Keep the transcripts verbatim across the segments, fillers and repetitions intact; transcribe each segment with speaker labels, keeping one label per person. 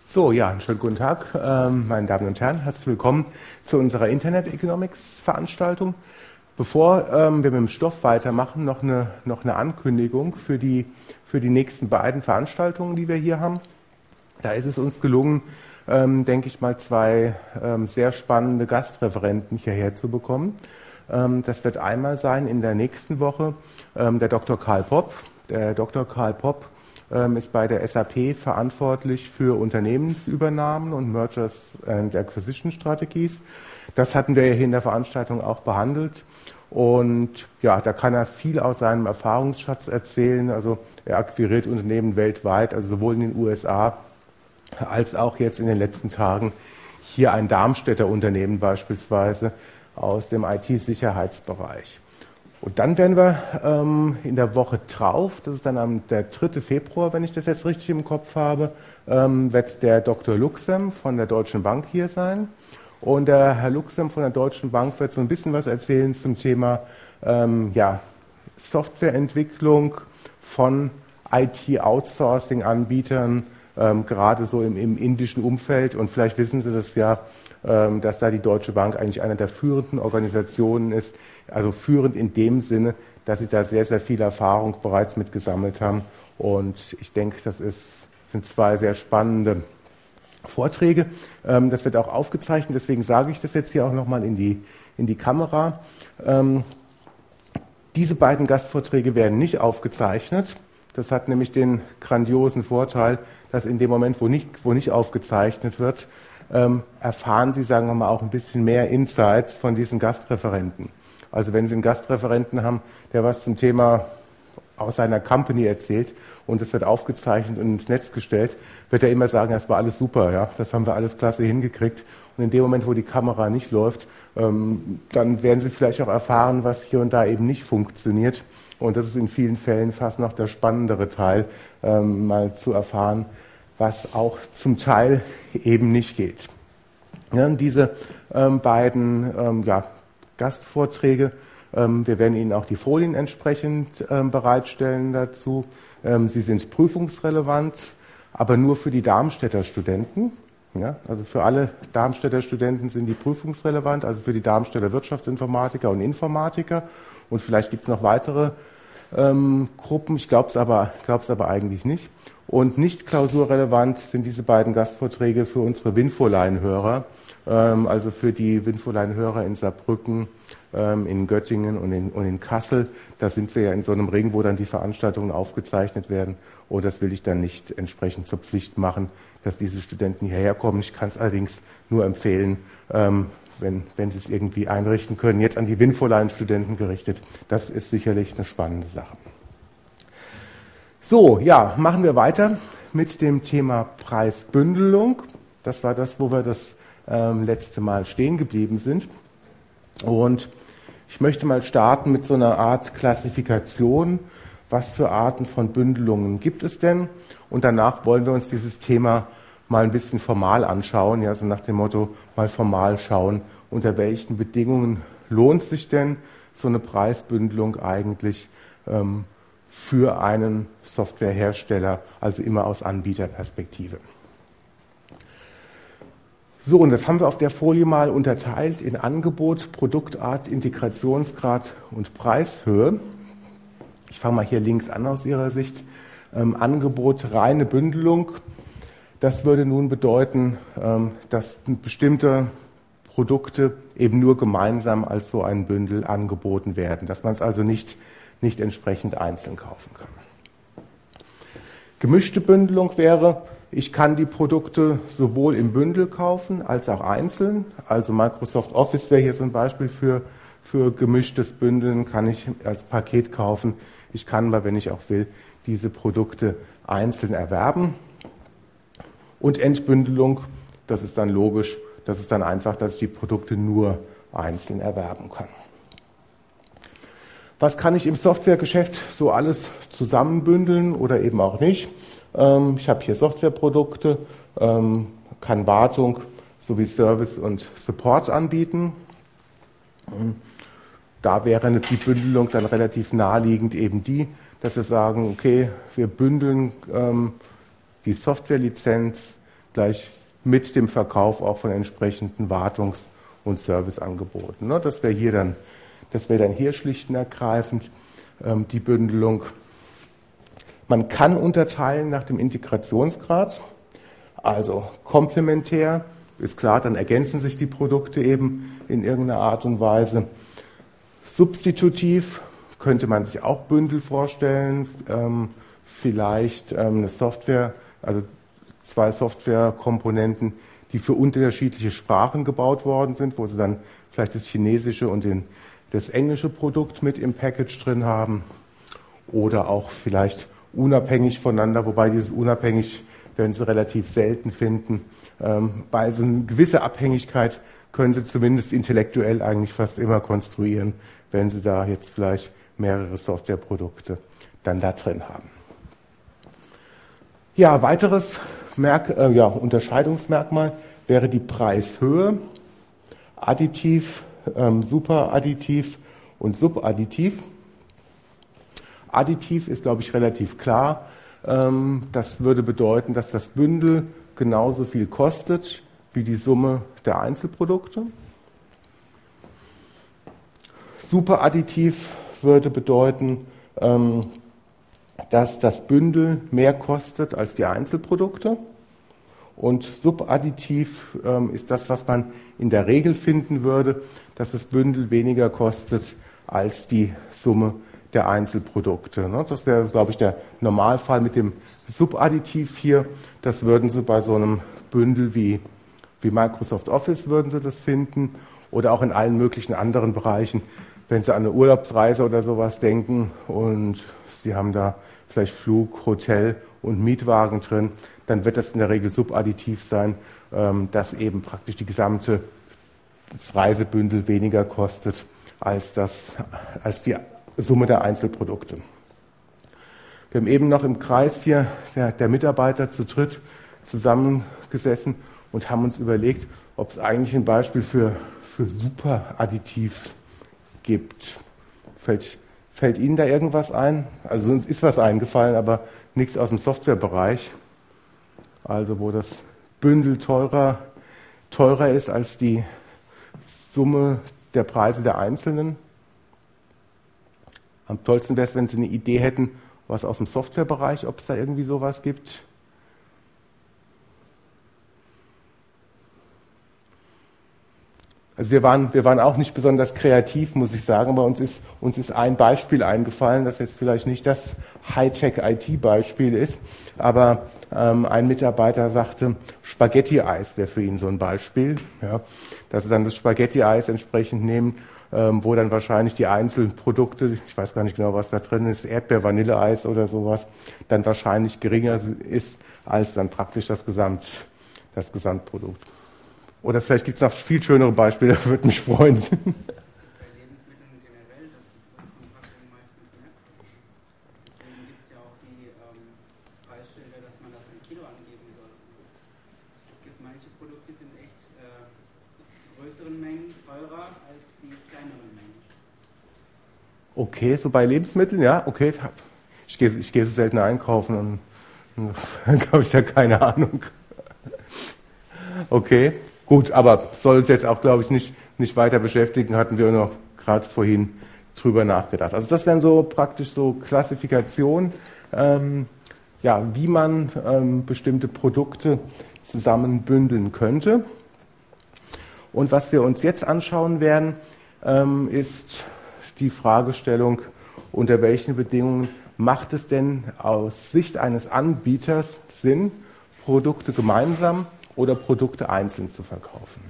Speaker 1: So, ja, einen schönen guten Tag, ähm, meine Damen und Herren. Herzlich willkommen zu unserer Internet Economics Veranstaltung. Bevor ähm, wir mit dem Stoff weitermachen, noch eine, noch eine Ankündigung für die, für die nächsten beiden Veranstaltungen, die wir hier haben. Da ist es uns gelungen, ähm, denke ich mal, zwei ähm, sehr spannende Gastreferenten hierher zu bekommen. Ähm, das wird einmal sein in der nächsten Woche ähm, der Doktor Karl Popp. Der Doktor Karl Popp ist bei der S A P verantwortlich für Unternehmensübernahmen und Mergers and Acquisition Strategies. Das hatten wir hier in der Veranstaltung auch behandelt. Und ja, da kann er viel aus seinem Erfahrungsschatz erzählen. Also er akquiriert Unternehmen weltweit, also sowohl in den U S A als auch jetzt in den letzten Tagen hier ein Darmstädter Unternehmen beispielsweise aus dem I T-Sicherheitsbereich. Und dann werden wir ähm, in der Woche drauf, das ist dann am der dritte Februar, wenn ich das jetzt richtig im Kopf habe, ähm, wird der Doktor Luxem von der Deutschen Bank hier sein. Und der Herr Luxem von der Deutschen Bank wird so ein bisschen was erzählen zum Thema ähm, ja, Softwareentwicklung von I T-Outsourcing-Anbietern, ähm, gerade so im, im indischen Umfeld. Und vielleicht wissen Sie das ja, dass da die Deutsche Bank eigentlich eine der führenden Organisationen ist, also führend in dem Sinne, dass sie da sehr, sehr viel Erfahrung bereits mit gesammelt haben. Und ich denke, das ist, sind zwei sehr spannende Vorträge. Das wird auch aufgezeichnet, deswegen sage ich das jetzt hier auch nochmal in die, in die Kamera. Diese beiden Gastvorträge werden nicht aufgezeichnet. Das hat nämlich den grandiosen Vorteil, dass in dem Moment, wo nicht, wo nicht aufgezeichnet wird, Ähm, erfahren Sie, sagen wir mal, auch ein bisschen mehr Insights von diesen Gastreferenten. Also wenn Sie einen Gastreferenten haben, der was zum Thema aus seiner Company erzählt und es wird aufgezeichnet und ins Netz gestellt, wird er immer sagen, das war alles super, ja, das haben wir alles klasse hingekriegt. Und in dem Moment, wo die Kamera nicht läuft, ähm, dann werden Sie vielleicht auch erfahren, was hier und da eben nicht funktioniert. Und das ist in vielen Fällen fast noch der spannendere Teil, ähm, mal zu erfahren, was auch zum Teil eben nicht geht. Ja, diese ähm, beiden ähm, ja, Gastvorträge, ähm, wir werden Ihnen auch die Folien entsprechend ähm, bereitstellen dazu. Ähm, sie sind prüfungsrelevant, aber nur für die Darmstädter Studenten. Ja, also für alle Darmstädter Studenten sind die prüfungsrelevant, also für die Darmstädter Wirtschaftsinformatiker und Informatiker. Und vielleicht gibt es noch weitere ähm, Gruppen, ich glaube es aber, glaub's aber eigentlich nicht. Und nicht klausurrelevant sind diese beiden Gastvorträge für unsere Winfoline-Hörer, ähm, also für die Winfoline-Hörer in Saarbrücken, ähm, in Göttingen und in, und in Kassel. Da sind wir ja in so einem Ring, wo dann die Veranstaltungen aufgezeichnet werden. Und das will ich dann nicht entsprechend zur Pflicht machen, dass diese Studenten hierher kommen. Ich kann es allerdings nur empfehlen, ähm, wenn, wenn Sie es irgendwie einrichten können. Jetzt an die Winfoline-Studenten gerichtet. Das ist sicherlich eine spannende Sache. So, ja, machen wir weiter mit dem Thema Preisbündelung. Das war das, wo wir das ähm, letzte Mal stehen geblieben sind. Und ich möchte mal starten mit so einer Art Klassifikation. Was für Arten von Bündelungen gibt es denn? Und danach wollen wir uns dieses Thema mal ein bisschen formal anschauen. Ja, so nach dem Motto, mal formal schauen, unter welchen Bedingungen lohnt sich denn so eine Preisbündelung eigentlich ähm, für einen Softwarehersteller, also immer aus Anbieterperspektive. So, und das haben wir auf der Folie mal unterteilt in Angebot, Produktart, Integrationsgrad und Preishöhe. Ich fange mal hier links an aus Ihrer Sicht. Ähm, Angebot, reine Bündelung. Das würde nun bedeuten, ähm, dass bestimmte Produkte eben nur gemeinsam als so ein Bündel angeboten werden, dass man es also nicht nicht entsprechend einzeln kaufen kann. Gemischte Bündelung wäre, ich kann die Produkte sowohl im Bündel kaufen als auch einzeln. Also Microsoft Office wäre hier so ein Beispiel für, für gemischtes Bündeln, kann ich als Paket kaufen. Ich kann aber, wenn ich auch will, diese Produkte einzeln erwerben. Und Entbündelung, das ist dann logisch, das ist dann einfach, dass ich die Produkte nur einzeln erwerben kann. Was kann ich im Softwaregeschäft so alles zusammenbündeln oder eben auch nicht? Ähm, ich habe hier Softwareprodukte, ähm, kann Wartung sowie Service und Support anbieten. Ähm, da wäre die Bündelung dann relativ naheliegend eben die, dass wir sagen, okay, wir bündeln ähm, die Softwarelizenz gleich mit dem Verkauf auch von entsprechenden Wartungs- und Serviceangeboten. Ne? Das wäre hier dann, das wäre dann hier schlicht und ergreifend ähm, die Bündelung. Man kann unterteilen nach dem Integrationsgrad, also komplementär, ist klar, dann ergänzen sich die Produkte eben in irgendeiner Art und Weise. Substitutiv könnte man sich auch Bündel vorstellen, ähm, vielleicht ähm, eine Software, also zwei Softwarekomponenten, die für unterschiedliche Sprachen gebaut worden sind, wo sie dann vielleicht das chinesische und den, das englische Produkt mit im Package drin haben oder auch vielleicht unabhängig voneinander, wobei dieses unabhängig werden Sie relativ selten finden, ähm, weil so eine gewisse Abhängigkeit können Sie zumindest intellektuell eigentlich fast immer konstruieren, wenn Sie da jetzt vielleicht mehrere Softwareprodukte dann da drin haben. Ja, weiteres Merk äh, ja, Unterscheidungsmerkmal wäre die Preishöhe, additiv, ähm, superadditiv und subadditiv. Additiv ist, glaube ich, relativ klar. Ähm, das würde bedeuten, dass das Bündel genauso viel kostet wie die Summe der Einzelprodukte. Superadditiv würde bedeuten, ähm, dass das Bündel mehr kostet als die Einzelprodukte. Und subadditiv ähm, ist das, was man in der Regel finden würde, dass das Bündel weniger kostet als die Summe der Einzelprodukte. Ne? Das wäre, glaube ich, der Normalfall mit dem Subadditiv hier. Das würden Sie bei so einem Bündel wie, wie Microsoft Office würden Sie das finden oder auch in allen möglichen anderen Bereichen, wenn Sie an eine Urlaubsreise oder sowas denken und Sie haben da vielleicht Flug, Hotel und Mietwagen drin, dann wird das in der Regel subadditiv sein, ähm, dass eben praktisch die gesamte das Reisebündel weniger kostet als, das, als die Summe der Einzelprodukte. Wir haben eben noch im Kreis hier der, der Mitarbeiter zu dritt zusammengesessen und haben uns überlegt, ob es eigentlich ein Beispiel für, für Superadditiv gibt. Fällt, fällt Ihnen da irgendwas ein? Also uns ist was eingefallen, aber nichts aus dem Softwarebereich. Also wo das Bündel teurer, teurer ist als die Summe der Preise der Einzelnen. Am tollsten wäre es, wenn Sie eine Idee hätten, was aus dem Softwarebereich, ob es da irgendwie sowas gibt. Also wir waren, wir waren auch nicht besonders kreativ, muss ich sagen, aber uns ist, uns ist ein Beispiel eingefallen, das jetzt vielleicht nicht das Hightech-I T-Beispiel ist, aber ähm, ein Mitarbeiter sagte, Spaghetti-Eis wäre für ihn so ein Beispiel, ja, dass sie dann das Spaghetti-Eis entsprechend nehmen, ähm, wo dann wahrscheinlich die Einzelprodukte, ich weiß gar nicht genau, was da drin ist, Erdbeer-Vanilleeis oder sowas, dann wahrscheinlich geringer ist als dann praktisch das, Gesamt, das Gesamtprodukt. Oder vielleicht gibt es noch viel schönere Beispiele, das würde mich freuen.
Speaker 2: Es gibt bei Lebensmitteln generell, dass die Großverpackungen meistens mehr kosten. Deswegen gibt es ja auch die ähm, Preisschilder, dass man das in Kilo angeben soll. Es gibt manche Produkte, die sind echt äh, größeren Mengen teurer als die kleineren Mengen.
Speaker 1: Okay, so bei Lebensmitteln, ja, okay. Ich gehe, ich gehe so selten einkaufen und, und dann habe ich da keine Ahnung. Okay. Gut, aber soll uns jetzt auch, glaube ich, nicht, nicht weiter beschäftigen, hatten wir noch gerade vorhin drüber nachgedacht. Also das wären so praktisch so Klassifikationen, ähm, ja, wie man ähm, bestimmte Produkte zusammenbündeln könnte. Und was wir uns jetzt anschauen werden, ähm, ist die Fragestellung, unter welchen Bedingungen macht es denn aus Sicht eines Anbieters Sinn, Produkte gemeinsam oder Produkte einzeln zu verkaufen.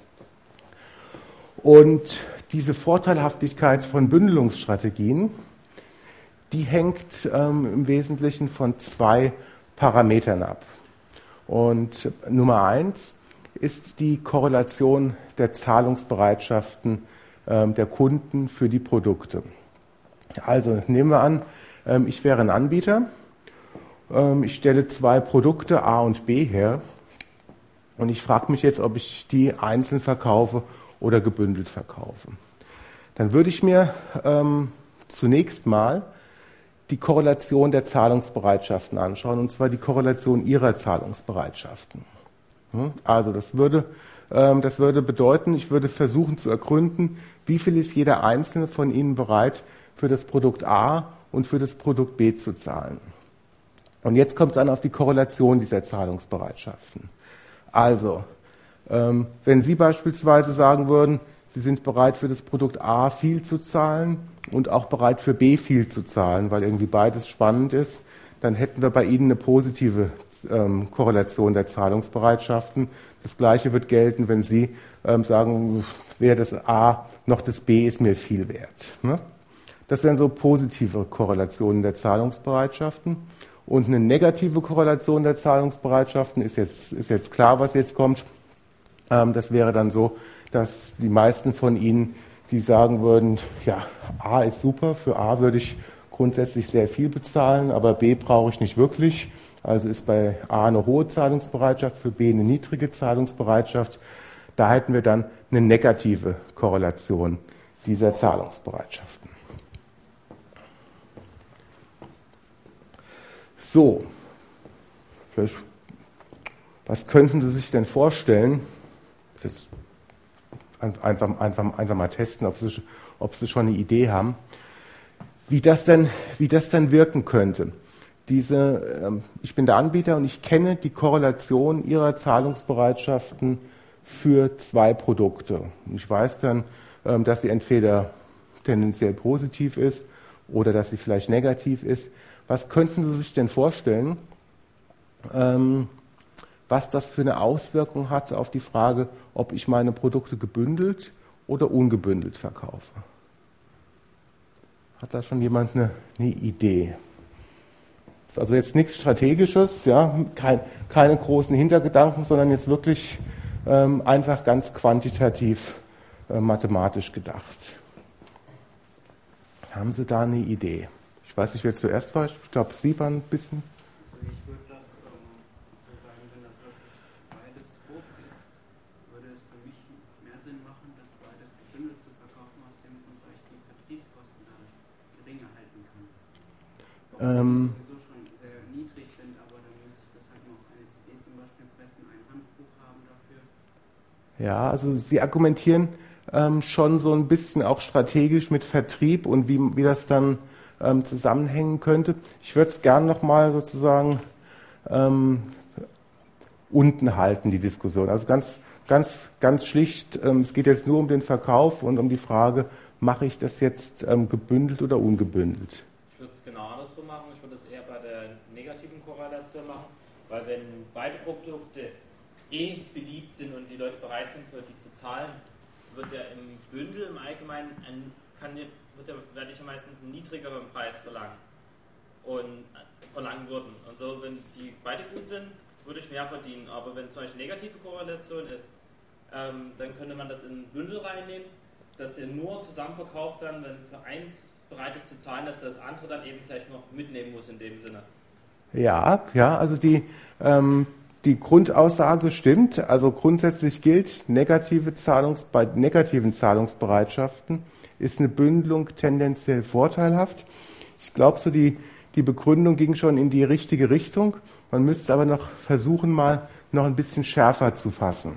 Speaker 1: Und diese Vorteilhaftigkeit von Bündelungsstrategien, die hängt ähm, im Wesentlichen von zwei Parametern ab. Und Nummer eins ist die Korrelation der Zahlungsbereitschaften ähm, der Kunden für die Produkte. Also nehmen wir an, ähm, ich wäre ein Anbieter, ähm, ich stelle zwei Produkte A und B her. Und ich frage mich jetzt, ob ich die einzeln verkaufe oder gebündelt verkaufe. Dann würde ich mir ähm, zunächst mal die Korrelation der Zahlungsbereitschaften anschauen, und zwar die Korrelation ihrer Zahlungsbereitschaften. Also das würde, ähm, das würde bedeuten, ich würde versuchen zu ergründen, wie viel ist jeder Einzelne von Ihnen bereit, für das Produkt A und für das Produkt B zu zahlen. Und jetzt kommt es an auf die Korrelation dieser Zahlungsbereitschaften. Also, ähm, wenn Sie beispielsweise sagen würden, Sie sind bereit für das Produkt A viel zu zahlen und auch bereit für B viel zu zahlen, weil irgendwie beides spannend ist, dann hätten wir bei Ihnen eine positive ähm, Korrelation der Zahlungsbereitschaften. Das Gleiche wird gelten, wenn Sie ähm, sagen, weder das A noch das B ist mir viel wert. Ne? Das wären so positive Korrelationen der Zahlungsbereitschaften. Und eine negative Korrelation der Zahlungsbereitschaften ist jetzt, ist jetzt klar, was jetzt kommt. Ähm, das wäre dann so, dass die meisten von Ihnen, die sagen würden, ja, A ist super, für A würde ich grundsätzlich sehr viel bezahlen, aber B brauche ich nicht wirklich. Also ist bei A eine hohe Zahlungsbereitschaft, für B eine niedrige Zahlungsbereitschaft. Da hätten wir dann eine negative Korrelation dieser Zahlungsbereitschaften. So, vielleicht, was könnten Sie sich denn vorstellen? Das einfach, einfach, einfach mal testen, ob Sie, ob Sie schon eine Idee haben, wie das denn, wie das denn wirken könnte. Diese, ähm, ich bin der Anbieter und ich kenne die Korrelation Ihrer Zahlungsbereitschaften für zwei Produkte. Und ich weiß dann, ähm, dass sie entweder tendenziell positiv ist oder dass sie vielleicht negativ ist. Was könnten Sie sich denn vorstellen, ähm, was das für eine Auswirkung hat auf die Frage, ob ich meine Produkte gebündelt oder ungebündelt verkaufe? Hat da schon jemand eine, eine Idee? Das ist also jetzt nichts Strategisches, ja, kein, keine großen Hintergedanken, sondern jetzt wirklich ähm, einfach ganz quantitativ äh, mathematisch gedacht. Haben Sie da eine Idee? Ich weiß nicht, wer zuerst war. Ich glaube, Sie waren ein bisschen.
Speaker 2: Also ich würde das ähm, so sagen, wenn das wirklich beides hoch ist, würde es für mich mehr Sinn machen, das beides gebündelt zu verkaufen, aus dem Grund, weil ich die Vertriebskosten dann geringer halten kann. Obwohl
Speaker 1: Ähm,
Speaker 2: die sowieso schon sehr niedrig sind, aber dann müsste ich das halt noch eine C D zum Beispiel pressen, ein Handbuch haben dafür.
Speaker 1: Ja, also Sie argumentieren ähm, schon so ein bisschen auch strategisch mit Vertrieb und wie, wie das dann ähm, zusammenhängen könnte. Ich würde es gern nochmal sozusagen ähm, unten halten, die Diskussion. Also ganz, ganz, ganz schlicht, ähm, es geht jetzt nur um den Verkauf und um die Frage, mache ich das jetzt ähm, gebündelt oder ungebündelt?
Speaker 3: Ich würde es genau andersrum machen. Ich würde es eher bei der negativen Korrelation machen, weil wenn beide Produkte eh beliebt sind und die Leute bereit sind, für die zu zahlen, wird ja im Bündel im Allgemeinen ein, kann, wird ja, werde ich ja meistens einen niedrigeren Preis verlangen und verlangen würden. Und so, wenn die beide gut sind, würde ich mehr verdienen. Aber wenn zum Beispiel negative Korrelation ist, ähm, dann könnte man das in ein Bündel reinnehmen, dass sie nur zusammen verkauft werden, wenn für eins bereit ist zu zahlen, dass das andere dann eben gleich noch mitnehmen muss in dem Sinne.
Speaker 1: Ja, ja, also die, ähm, die Grundaussage stimmt. Also grundsätzlich gilt, negative Zahlungs, bei negativen Zahlungsbereitschaften ist eine Bündelung tendenziell vorteilhaft. Ich glaube, so die, die Begründung ging schon in die richtige Richtung. Man müsste aber noch versuchen, mal noch ein bisschen schärfer zu fassen.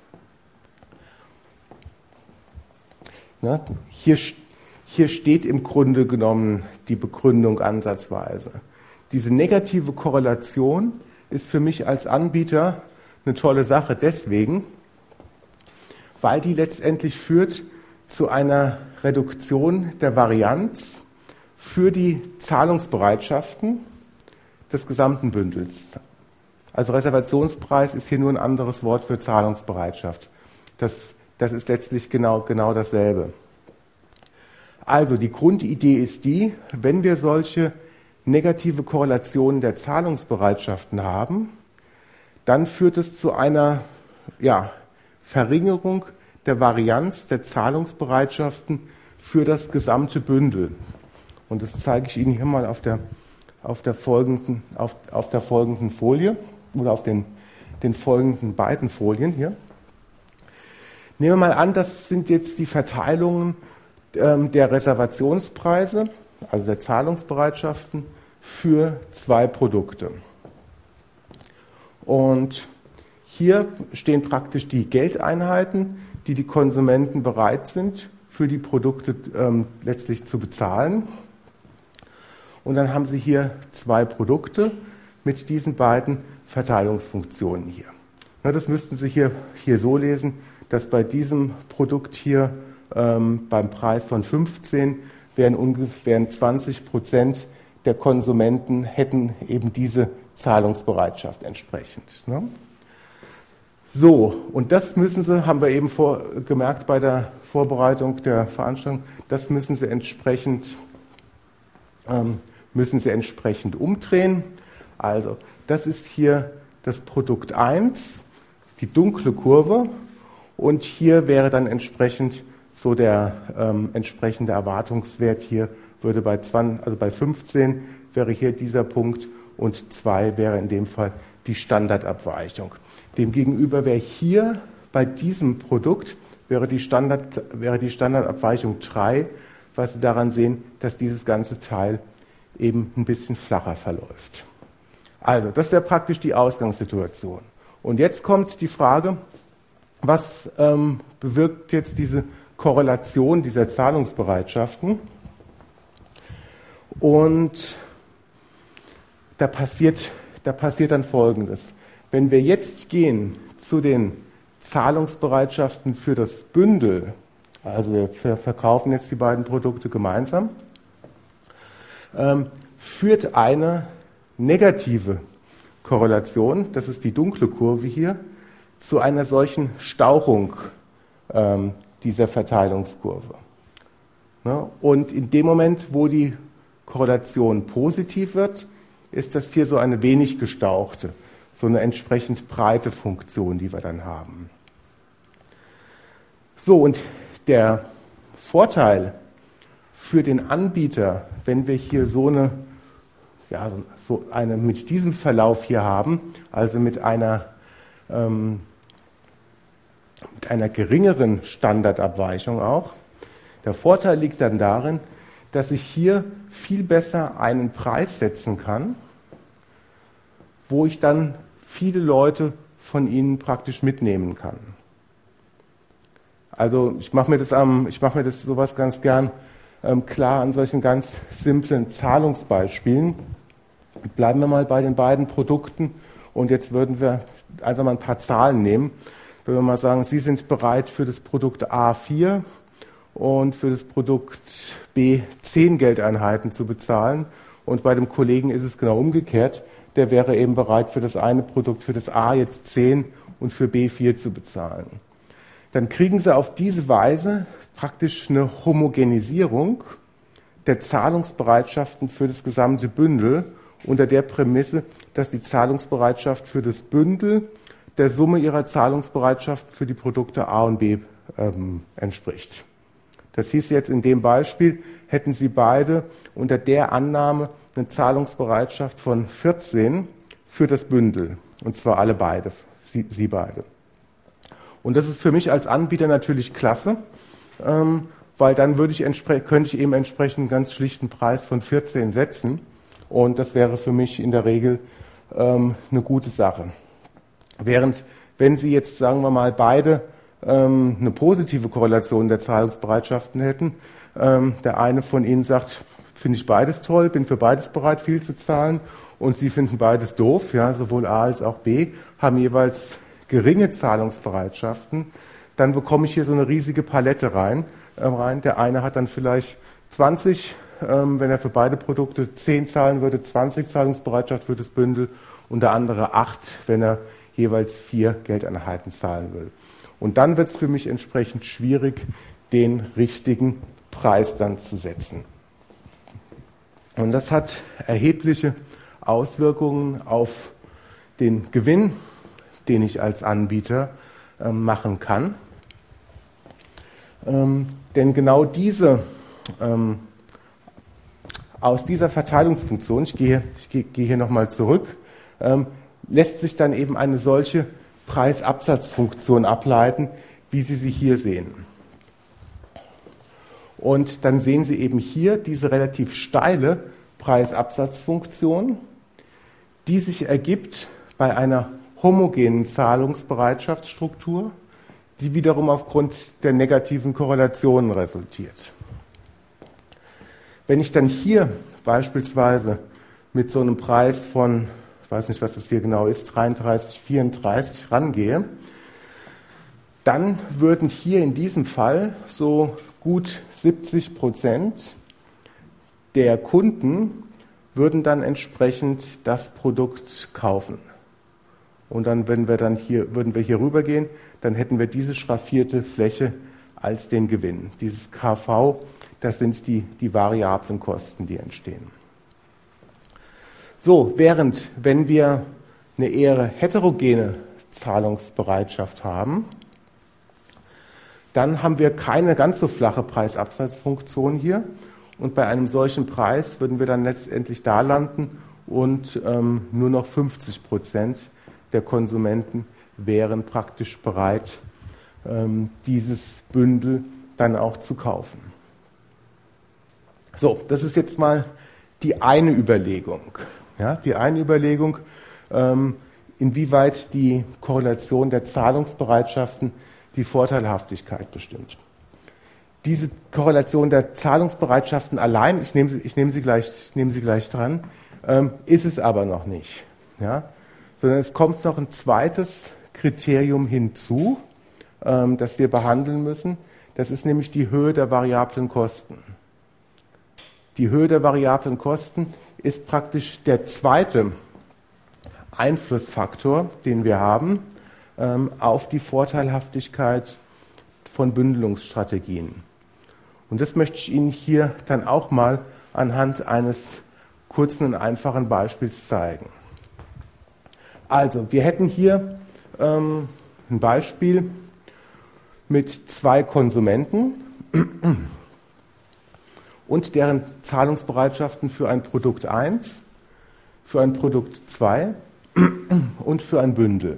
Speaker 1: Ne? Hier, hier steht im Grunde genommen die Begründung ansatzweise. Diese negative Korrelation ist für mich als Anbieter eine tolle Sache deswegen, weil die letztendlich führt zu einer Reduktion der Varianz für die Zahlungsbereitschaften des gesamten Bündels. Also Reservationspreis ist hier nur ein anderes Wort für Zahlungsbereitschaft. Das, das ist letztlich genau, genau dasselbe. Also die Grundidee ist die, wenn wir solche negative Korrelationen der Zahlungsbereitschaften haben, dann führt es zu einer ja, Verringerung der Varianz der Zahlungsbereitschaften für das gesamte Bündel. Und das zeige ich Ihnen hier mal auf der, auf der, folgenden, auf, auf der folgenden Folie oder auf den, den folgenden beiden Folien hier. Nehmen wir mal an, das sind jetzt die Verteilungen ähm, der Reservationspreise, also der Zahlungsbereitschaften für zwei Produkte. Und Hier stehen praktisch die Geldeinheiten, die die Konsumenten bereit sind, für die Produkte ähm, letztlich zu bezahlen. Und dann haben Sie hier zwei Produkte mit diesen beiden Verteilungsfunktionen hier. Na, das müssten Sie hier, hier so lesen, dass bei diesem Produkt hier ähm, beim Preis von fünfzehn wären ungefähr zwanzig Prozent der Konsumenten hätten eben diese Zahlungsbereitschaft entsprechend. Ne? So, und das müssen Sie, haben wir eben vor, gemerkt bei der Vorbereitung der Veranstaltung, das müssen Sie entsprechend, ähm, müssen Sie entsprechend umdrehen. Also, das ist hier das Produkt eins, die dunkle Kurve, und hier wäre dann entsprechend so der ähm, entsprechende Erwartungswert hier würde bei zwanzig, also bei fünfzehn wäre hier dieser Punkt und zwei wäre in dem Fall die Standardabweichung. Demgegenüber wäre hier bei diesem Produkt wäre die, Standard, wäre die Standardabweichung drei, was Sie daran sehen, dass dieses ganze Teil eben ein bisschen flacher verläuft. Also, das wäre praktisch die Ausgangssituation. Und jetzt kommt die Frage, was ähm, bewirkt jetzt diese Korrelation dieser Zahlungsbereitschaften? Und da passiert, da passiert dann Folgendes. Wenn wir jetzt gehen zu den Zahlungsbereitschaften für das Bündel, also wir verkaufen jetzt die beiden Produkte gemeinsam, ähm, führt eine negative Korrelation, das ist die dunkle Kurve hier, zu einer solchen Stauchung ähm, dieser Verteilungskurve. Ne? Und in dem Moment, wo die Korrelation positiv wird, ist das hier so eine wenig gestauchte, so eine entsprechend breite Funktion, die wir dann haben. So, und der Vorteil für den Anbieter, wenn wir hier so eine, ja, so eine mit diesem Verlauf hier haben, also mit einer, ähm, mit einer geringeren Standardabweichung auch, der Vorteil liegt dann darin, dass ich hier viel besser einen Preis setzen kann, wo ich dann viele Leute von Ihnen praktisch mitnehmen kann. Also ich mache mir das am, ich mache mir das sowas ganz gern ähm, klar an solchen ganz simplen Zahlungsbeispielen. Bleiben wir mal bei den beiden Produkten und jetzt würden wir einfach mal ein paar Zahlen nehmen. Wenn wir mal sagen, Sie sind bereit für das Produkt A vier und für das Produkt B zehn Geldeinheiten zu bezahlen und bei dem Kollegen ist es genau umgekehrt. Der wäre eben bereit für das eine Produkt, für das A jetzt zehn und für B vier zu bezahlen. Dann kriegen Sie auf diese Weise praktisch eine Homogenisierung der Zahlungsbereitschaften für das gesamte Bündel unter der Prämisse, dass die Zahlungsbereitschaft für das Bündel der Summe Ihrer Zahlungsbereitschaft für die Produkte A und B ähm, entspricht. Das hieß jetzt in dem Beispiel, hätten Sie beide unter der Annahme eine Zahlungsbereitschaft von vierzehn für das Bündel. Und zwar alle beide, Sie, Sie beide. Und das ist für mich als Anbieter natürlich klasse, ähm, weil dann würde ich könnte ich eben entsprechend einen ganz schlichten Preis von vierzehn setzen. Und das wäre für mich in der Regel ähm, eine gute Sache. Während, wenn Sie jetzt, sagen wir mal, beide ähm, eine positive Korrelation der Zahlungsbereitschaften hätten, ähm, der eine von Ihnen sagt, finde ich beides toll, bin für beides bereit, viel zu zahlen, und Sie finden beides doof, ja, sowohl A als auch B, haben jeweils geringe Zahlungsbereitschaften, dann bekomme ich hier so eine riesige Palette rein. Äh, rein. Der eine hat dann vielleicht zwanzig, ähm, wenn er für beide Produkte zehn zahlen würde, zwanzig Zahlungsbereitschaft für das Bündel, und der andere acht, wenn er jeweils vier Geldeinheiten zahlen will. Und dann wird es für mich entsprechend schwierig, den richtigen Preis dann zu setzen. Und das hat erhebliche Auswirkungen auf den Gewinn, den ich als Anbieter äh, machen kann. Ähm, denn genau diese, ähm, aus dieser Verteilungsfunktion, ich gehe, ich gehe, gehe hier nochmal zurück, ähm, lässt sich dann eben eine solche Preisabsatzfunktion ableiten, wie Sie sie hier sehen. Und dann sehen Sie eben hier diese relativ steile Preisabsatzfunktion, die sich ergibt bei einer homogenen Zahlungsbereitschaftsstruktur, die wiederum aufgrund der negativen Korrelationen resultiert. Wenn ich dann hier beispielsweise mit so einem Preis von, ich weiß nicht, was das hier genau ist, dreiunddreißig, vierunddreißig rangehe, dann würden hier in diesem Fall so gut siebzig Prozent der Kunden würden dann entsprechend das Produkt kaufen. Und dann, wenn wir dann hier, würden wir hier rübergehen, dann hätten wir diese schraffierte Fläche als den Gewinn. Dieses K V, das sind die, die variablen Kosten, die entstehen. So, während, wenn wir eine eher heterogene Zahlungsbereitschaft haben, dann haben wir keine ganz so flache Preisabsatzfunktion hier. Und bei einem solchen Preis würden wir dann letztendlich da landen und ähm, nur noch fünfzig Prozent der Konsumenten wären praktisch bereit, ähm, dieses Bündel dann auch zu kaufen. So, das ist jetzt mal die eine Überlegung. Ja, die eine Überlegung, ähm, inwieweit die Korrelation der Zahlungsbereitschaften die Vorteilhaftigkeit bestimmt. Diese Korrelation der Zahlungsbereitschaften allein, ich nehme sie, ich nehme sie, gleich, ich nehme sie gleich dran, ähm, ist es aber noch nicht. Ja? Sondern es kommt noch ein zweites Kriterium hinzu, ähm, das wir behandeln müssen. Das ist nämlich die Höhe der variablen Kosten. Die Höhe der variablen Kosten ist praktisch der zweite Einflussfaktor, den wir haben, ähm, auf die Vorteilhaftigkeit von Bündelungsstrategien. Und das möchte ich Ihnen hier dann auch mal anhand eines kurzen und einfachen Beispiels zeigen. Also, wir hätten hier ähm, ein Beispiel mit zwei Konsumenten und deren Zahlungsbereitschaften für ein Produkt eins, für ein Produkt zwei und für ein Bündel.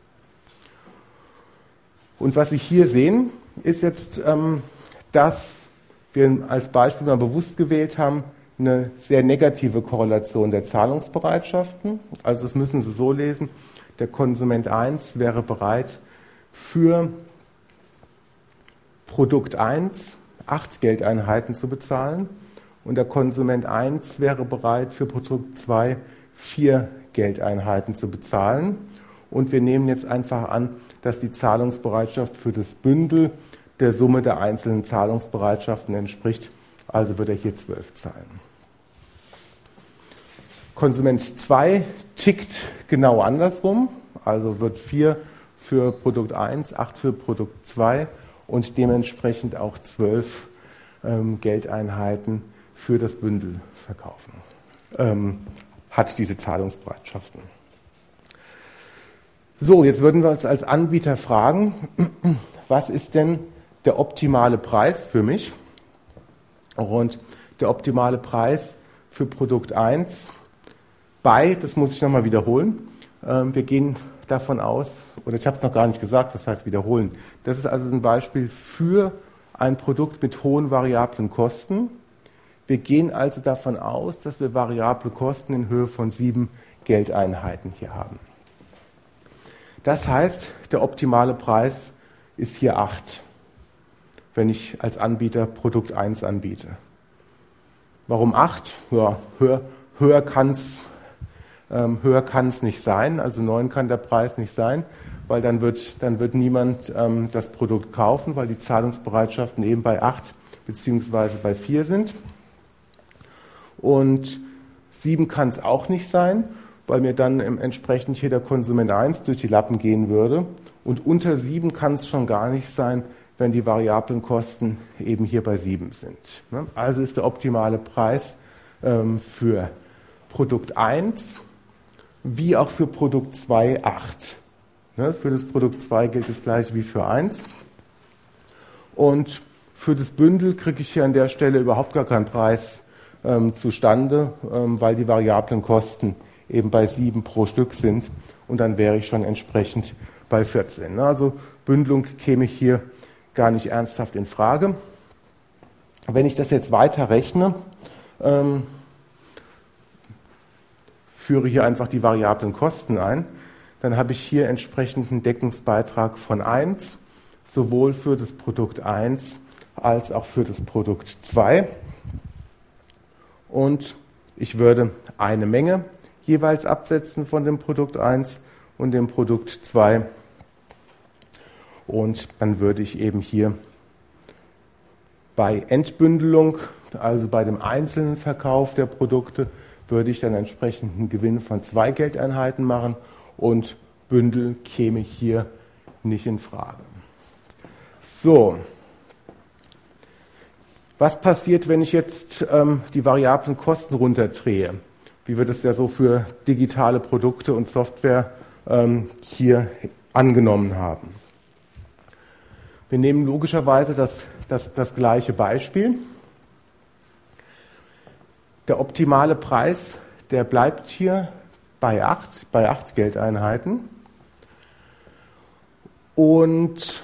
Speaker 1: Und was Sie hier sehen, ist jetzt, ähm, dass wir als Beispiel mal bewusst gewählt haben, eine sehr negative Korrelation der Zahlungsbereitschaften. Also das müssen Sie so lesen, der Konsument eins wäre bereit für Produkt eins acht Geldeinheiten zu bezahlen und der Konsument eins wäre bereit für Produkt zwei vier Geldeinheiten zu bezahlen. Und wir nehmen jetzt einfach an, dass die Zahlungsbereitschaft für das Bündel der Summe der einzelnen Zahlungsbereitschaften entspricht, also wird er hier zwölf zahlen. Konsument zwei tickt genau andersrum, also wird vier für Produkt eins, acht für Produkt zwei und dementsprechend auch zwölf ähm, Geldeinheiten für das Bündel verkaufen. Ähm, hat diese Zahlungsbereitschaften. So, jetzt würden wir uns als Anbieter fragen, was ist denn der optimale Preis für mich? Und der optimale Preis für Produkt eins bei, das muss ich nochmal wiederholen, wir gehen davon aus, oder ich habe es noch gar nicht gesagt, was heißt wiederholen. Das ist also ein Beispiel für ein Produkt mit hohen variablen Kosten. Wir gehen also davon aus, dass wir variable Kosten in Höhe von sieben Geldeinheiten hier haben. Das heißt, der optimale Preis ist hier acht, wenn ich als Anbieter Produkt eins anbiete. Warum acht? Ja, höher höher kann es ähm, höher kann's nicht sein, also neun kann der Preis nicht sein, weil dann wird, dann wird niemand ähm, das Produkt kaufen, weil die Zahlungsbereitschaften eben bei acht beziehungsweise bei vier sind. Und sieben kann es auch nicht sein, weil mir dann entsprechend hier der Konsument eins durch die Lappen gehen würde. Und unter sieben kann es schon gar nicht sein, wenn die variablen Kosten eben hier bei sieben sind. Also ist der optimale Preis für Produkt eins wie auch für Produkt zwei acht. Für das Produkt zwei gilt das gleiche wie für eins. Und für das Bündel kriege ich hier an der Stelle überhaupt gar keinen Preis ähm, zustande, ähm, weil die variablen Kosten eben bei sieben pro Stück sind und dann wäre ich schon entsprechend bei vierzehn. Also Bündelung käme hier gar nicht ernsthaft in Frage. Wenn ich das jetzt weiter rechne, ähm, führe hier einfach die variablen Kosten ein, dann habe ich hier entsprechend einen Deckungsbeitrag von eins, sowohl für das Produkt eins als auch für das Produkt zwei. Und ich würde eine Menge jeweils absetzen von dem Produkt eins und dem Produkt zwei. Und dann würde ich eben hier bei Entbündelung, also bei dem einzelnen Verkauf der Produkte, würde ich dann entsprechend einen Gewinn von zwei Geldeinheiten machen und Bündel käme hier nicht in Frage. So, was passiert, wenn ich jetzt ähm, die variablen Kosten runterdrehe? Wie wir das ja so für digitale Produkte und Software ähm, hier angenommen haben. Wir nehmen logischerweise das, das, das gleiche Beispiel. Der optimale Preis, der bleibt hier bei acht, bei acht Geldeinheiten. Und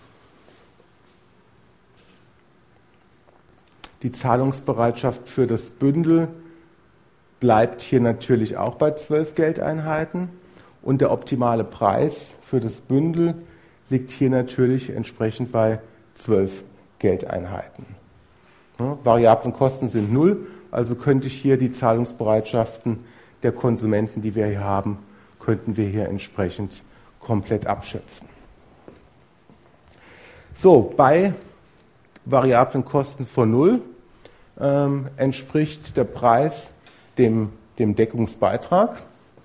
Speaker 1: die Zahlungsbereitschaft für das Bündel bleibt hier natürlich auch bei zwölf Geldeinheiten. Und der optimale Preis für das Bündel liegt hier natürlich entsprechend bei zwölf Geldeinheiten. Ja, variablen Kosten sind null, also könnte ich hier die Zahlungsbereitschaften der Konsumenten, die wir hier haben, könnten wir hier entsprechend komplett abschöpfen. So, bei variablen Kosten von null ähm, entspricht der Preis dem, dem Deckungsbeitrag.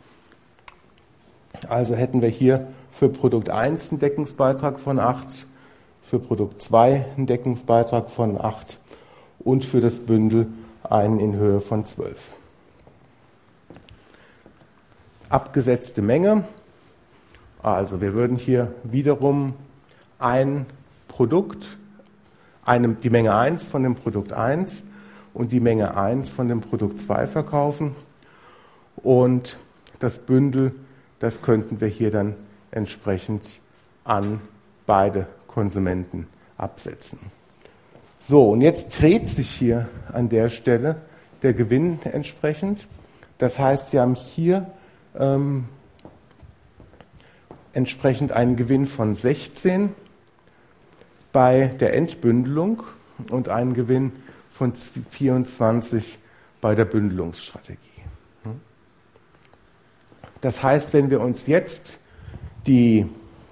Speaker 1: Also hätten wir hier für Produkt eins einen Deckungsbeitrag von acht, für Produkt zwei einen Deckungsbeitrag von acht und für das Bündel einen in Höhe von zwölf. Abgesetzte Menge, also wir würden hier wiederum ein Produkt, eine, die Menge eins von dem Produkt eins und die Menge eins von dem Produkt zwei verkaufen und das Bündel, das könnten wir hier dann entsprechend an beide Konsumenten absetzen. So, und jetzt dreht sich hier an der Stelle der Gewinn entsprechend. Das heißt, Sie haben hier ähm, entsprechend einen Gewinn von sechzehn bei der Entbündelung und einen Gewinn von vierundzwanzig bei der Bündelungsstrategie. Das heißt, wenn wir uns jetzt die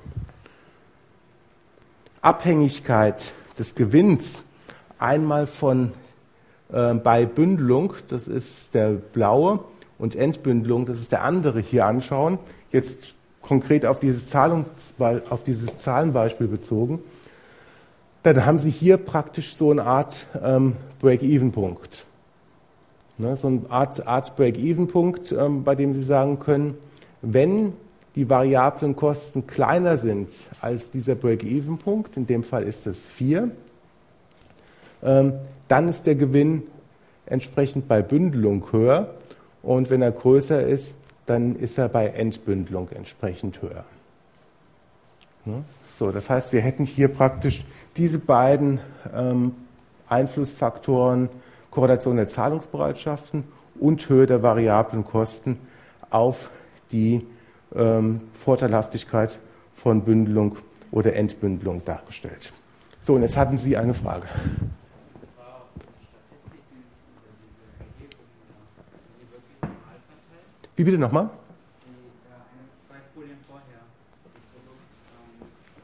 Speaker 1: Abhängigkeit des Gewinns einmal von äh, bei Bündelung, das ist der blaue, und Entbündelung, das ist der andere, hier anschauen, jetzt konkret auf dieses, Zahlungsbe- auf dieses Zahlenbeispiel bezogen, dann haben Sie hier praktisch so eine Art ähm, Break-Even-Punkt. Ne, so eine Art, Art Break-Even-Punkt, ähm, bei dem Sie sagen können, wenn die variablen Kosten kleiner sind als dieser Break-Even-Punkt, in dem Fall ist es vier, ähm, dann ist der Gewinn entsprechend bei Bündelung höher und wenn er größer ist, dann ist er bei Entbündelung entsprechend höher. Ne? So, das heißt, wir hätten hier praktisch diese beiden ähm, Einflussfaktoren, Korrelation der Zahlungsbereitschaften und Höhe der variablen Kosten auf die ähm, Vorteilhaftigkeit von Bündelung oder Entbündelung dargestellt. So, und jetzt hatten Sie eine Frage.
Speaker 2: Das war auch in Statistiken über diese Erhebungen, sind die wirklich normal verteilt?
Speaker 1: Wie bitte nochmal?
Speaker 2: Die, äh, eine, zwei Folien vorher, die Produkt, ähm,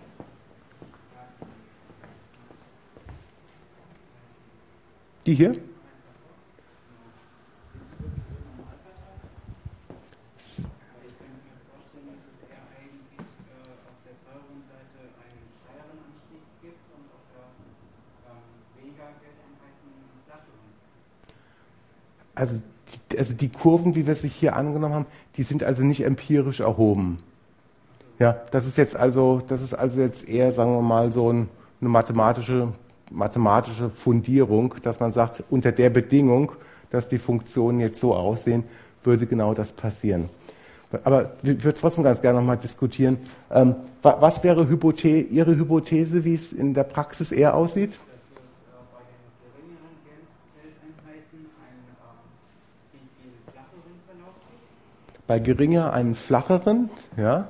Speaker 1: Die hier? Also die, also die Kurven, wie wir sie hier angenommen haben, die sind also nicht empirisch erhoben. Ja, das ist jetzt also, das ist also jetzt eher, sagen wir mal, so ein, eine mathematische, mathematische Fundierung, dass man sagt, unter der Bedingung, dass die Funktionen jetzt so aussehen, würde genau das passieren. Aber ich würde trotzdem ganz gerne nochmal diskutieren. Ähm, was wäre Hypothe- Ihre Hypothese, wie es in der Praxis eher aussieht? bei geringer einen flacheren, ja.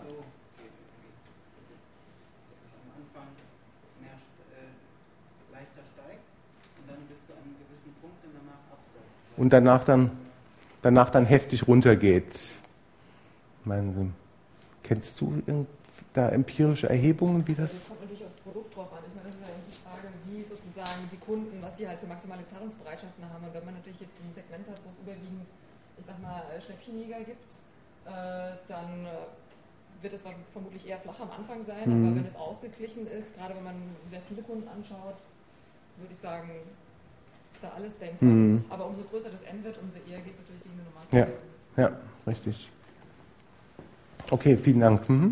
Speaker 1: Und danach dann, danach dann heftig runtergeht. Meinen Sie, kennst du da empirische Erhebungen, wie das?
Speaker 4: Das kommt natürlich aufs Produkt drauf an. Ich meine, das ist ja eigentlich die Frage, wie sozusagen die Kunden, was die halt für maximale Zahlungsbereitschaften haben. Und wenn man natürlich jetzt ein Segment hat, wo es überwiegend, ich sag mal, Schnäppchenjäger gibt, äh, dann wird es vermutlich eher flach am Anfang sein. Mhm. Aber wenn es ausgeglichen ist, gerade wenn man sehr viele Kunden anschaut, würde ich sagen, da alles denkbar. Mhm. Aber umso größer das N wird, umso eher geht es natürlich gegen eine normale.
Speaker 1: Ja, ja, richtig. Okay, vielen Dank. Mhm.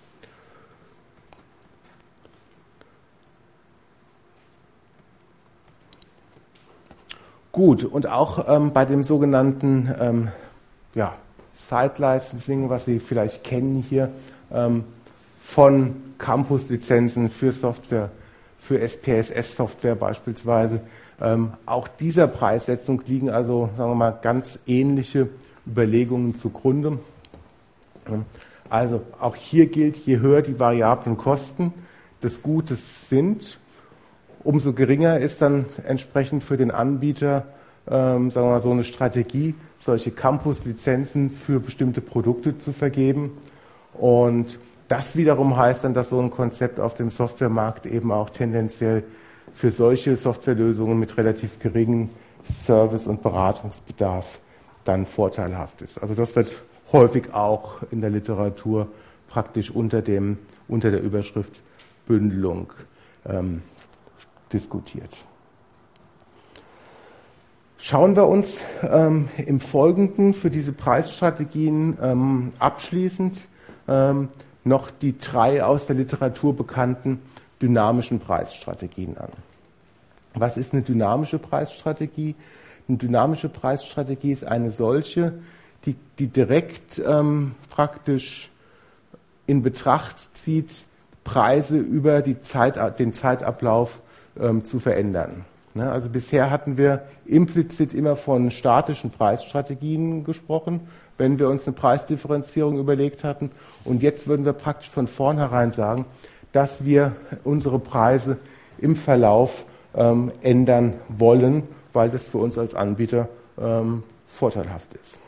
Speaker 1: Gut, und auch ähm, bei dem sogenannten ähm, ja, Site-Licensing, was Sie vielleicht kennen hier, ähm, von Campus-Lizenzen für Software, für S P S S-Software beispielsweise, Ähm, auch dieser Preissetzung liegen also, sagen wir mal, ganz ähnliche Überlegungen zugrunde. Ähm, also auch hier gilt, je höher die variablen Kosten des Gutes sind, umso geringer ist dann entsprechend für den Anbieter, ähm, sagen wir mal, so eine Strategie, solche Campus-Lizenzen für bestimmte Produkte zu vergeben. Und das wiederum heißt dann, dass so ein Konzept auf dem Softwaremarkt eben auch tendenziell für solche Softwarelösungen mit relativ geringem Service- und Beratungsbedarf dann vorteilhaft ist. Also das wird häufig auch in der Literatur praktisch unter, dem, unter der Überschrift Bündelung ähm, diskutiert. Schauen wir uns ähm, im Folgenden für diese Preisstrategien ähm, abschließend ähm, noch die drei aus der Literatur bekannten dynamischen Preisstrategien an. Was ist eine dynamische Preisstrategie? Eine dynamische Preisstrategie ist eine solche, die, die direkt ähm, praktisch in Betracht zieht, Preise über die Zeit, den Zeitablauf ähm, zu verändern. Ne? Also bisher hatten wir implizit immer von statischen Preisstrategien gesprochen, wenn wir uns eine Preisdifferenzierung überlegt hatten. Und jetzt würden wir praktisch von vornherein sagen, dass wir unsere Preise im Verlauf ähm, ändern wollen, weil das für uns als Anbieter ähm, vorteilhaft ist.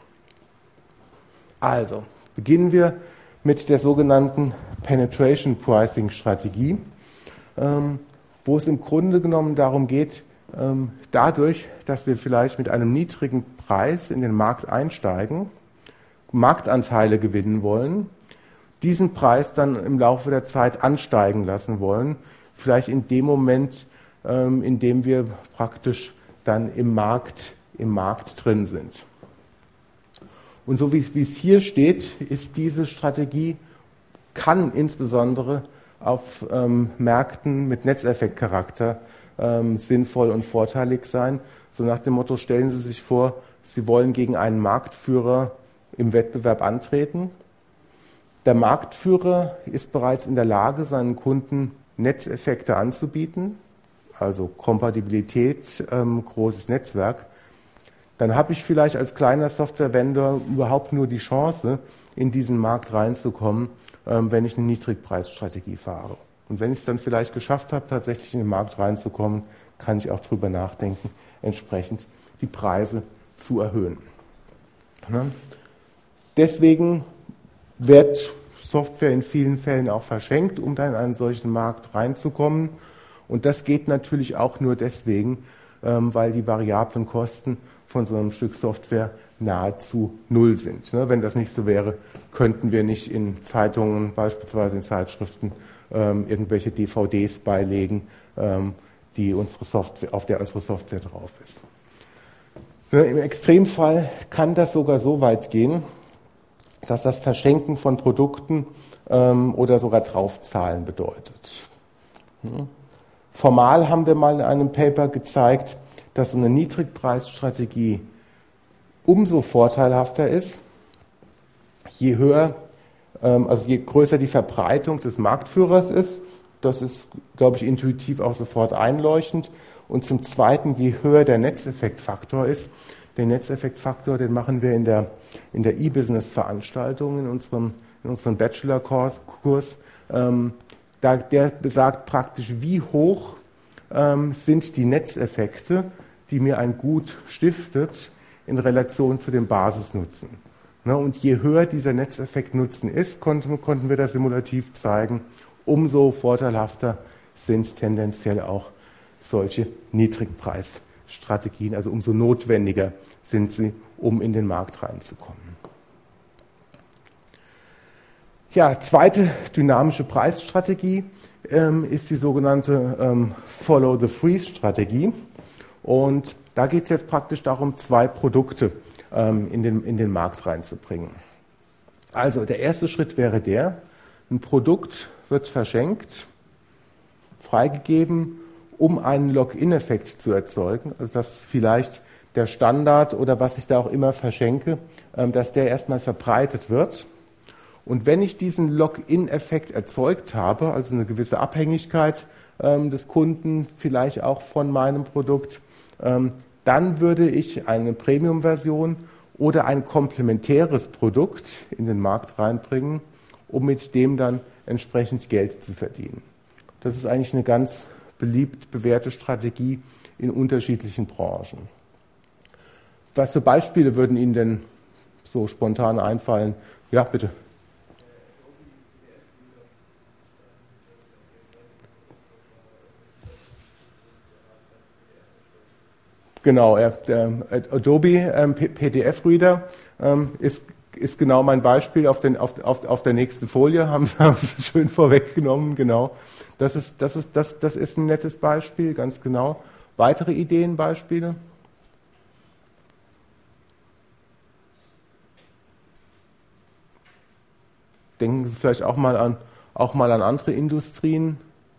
Speaker 1: Also, beginnen wir mit der sogenannten Penetration Pricing Strategie, ähm, wo es im Grunde genommen darum geht, ähm, dadurch, dass wir vielleicht mit einem niedrigen Preis in den Markt einsteigen, Marktanteile gewinnen wollen, diesen Preis dann im Laufe der Zeit ansteigen lassen wollen, vielleicht in dem Moment, ähm, in dem wir praktisch dann im Markt, im Markt drin sind. Und so wie es, wie es hier steht, ist diese Strategie, kann insbesondere auf ähm, Märkten mit Netzeffektcharakter ähm, sinnvoll und vorteilig sein. So nach dem Motto, stellen Sie sich vor, Sie wollen gegen einen Marktführer im Wettbewerb antreten. Der Marktführer ist bereits in der Lage, seinen Kunden Netzeffekte anzubieten, also Kompatibilität, ähm, großes Netzwerk. Dann habe ich vielleicht als kleiner Software-Vendor überhaupt nur die Chance, in diesen Markt reinzukommen, ähm, wenn ich eine Niedrigpreisstrategie fahre. Und wenn ich es dann vielleicht geschafft habe, tatsächlich in den Markt reinzukommen, kann ich auch drüber nachdenken, entsprechend die Preise zu erhöhen. Ja. Deswegen wird Software in vielen Fällen auch verschenkt, um dann in einen solchen Markt reinzukommen. Und das geht natürlich auch nur deswegen, ähm, weil die variablen Kosten von so einem Stück Software nahezu null sind. Ne? Wenn das nicht so wäre, könnten wir nicht in Zeitungen, beispielsweise in Zeitschriften, ähm, irgendwelche D V Ds beilegen, ähm, die unsere Software, auf der unsere Software drauf ist. Ne? Im Extremfall kann das sogar so weit gehen, dass das Verschenken von Produkten ähm, oder sogar Draufzahlen bedeutet. Hm. Formal haben wir mal in einem Paper gezeigt, dass so eine Niedrigpreisstrategie umso vorteilhafter ist, je höher, ähm, also je größer die Verbreitung des Marktführers ist. Das ist, glaube ich, intuitiv auch sofort einleuchtend. Und zum Zweiten, je höher der Netzeffektfaktor ist. Den Netzeffektfaktor, den machen wir in der, in der E-Business-Veranstaltung, in unserem, in unserem Bachelor-Kurs. Ähm, da, der besagt praktisch, wie hoch ähm, sind die Netzeffekte, die mir ein Gut stiftet, in Relation zu dem Basisnutzen. Ne, und je höher dieser Netzeffektnutzen ist, konnten, konnten wir das simulativ zeigen, umso vorteilhafter sind tendenziell auch solche Niedrigpreisstrategien, also umso notwendiger sind sie, um in den Markt reinzukommen. Ja, zweite dynamische Preisstrategie ähm, ist die sogenannte ähm, Follow-the-Freeze-Strategie. Und da geht es jetzt praktisch darum, zwei Produkte ähm, in, den, in den Markt reinzubringen. Also der erste Schritt wäre der, ein Produkt wird verschenkt, freigegeben, um einen Lock-in-Effekt zu erzeugen, also dass vielleicht der Standard oder was ich da auch immer verschenke, ähm, dass der erstmal verbreitet wird. Und wenn ich diesen Lock-in-Effekt erzeugt habe, also eine gewisse Abhängigkeit ähm, des Kunden vielleicht auch von meinem Produkt, ähm, dann würde ich eine Premium-Version oder ein komplementäres Produkt in den Markt reinbringen, um mit dem dann entsprechend Geld zu verdienen. Das ist eigentlich eine ganz beliebt bewährte Strategie in unterschiedlichen Branchen. Was für Beispiele würden Ihnen denn so spontan einfallen? Ja, bitte. Genau, äh, der Adobe ähm, P D F-Reader ähm, ist, ist genau mein Beispiel. Auf, den, auf, auf, auf der nächsten Folie haben Sie schön vorweggenommen. Genau, das ist, das, ist, das, das ist ein nettes Beispiel, ganz genau. Weitere Ideen, Beispiele? Denken Sie vielleicht auch mal an, auch mal an andere Industrien,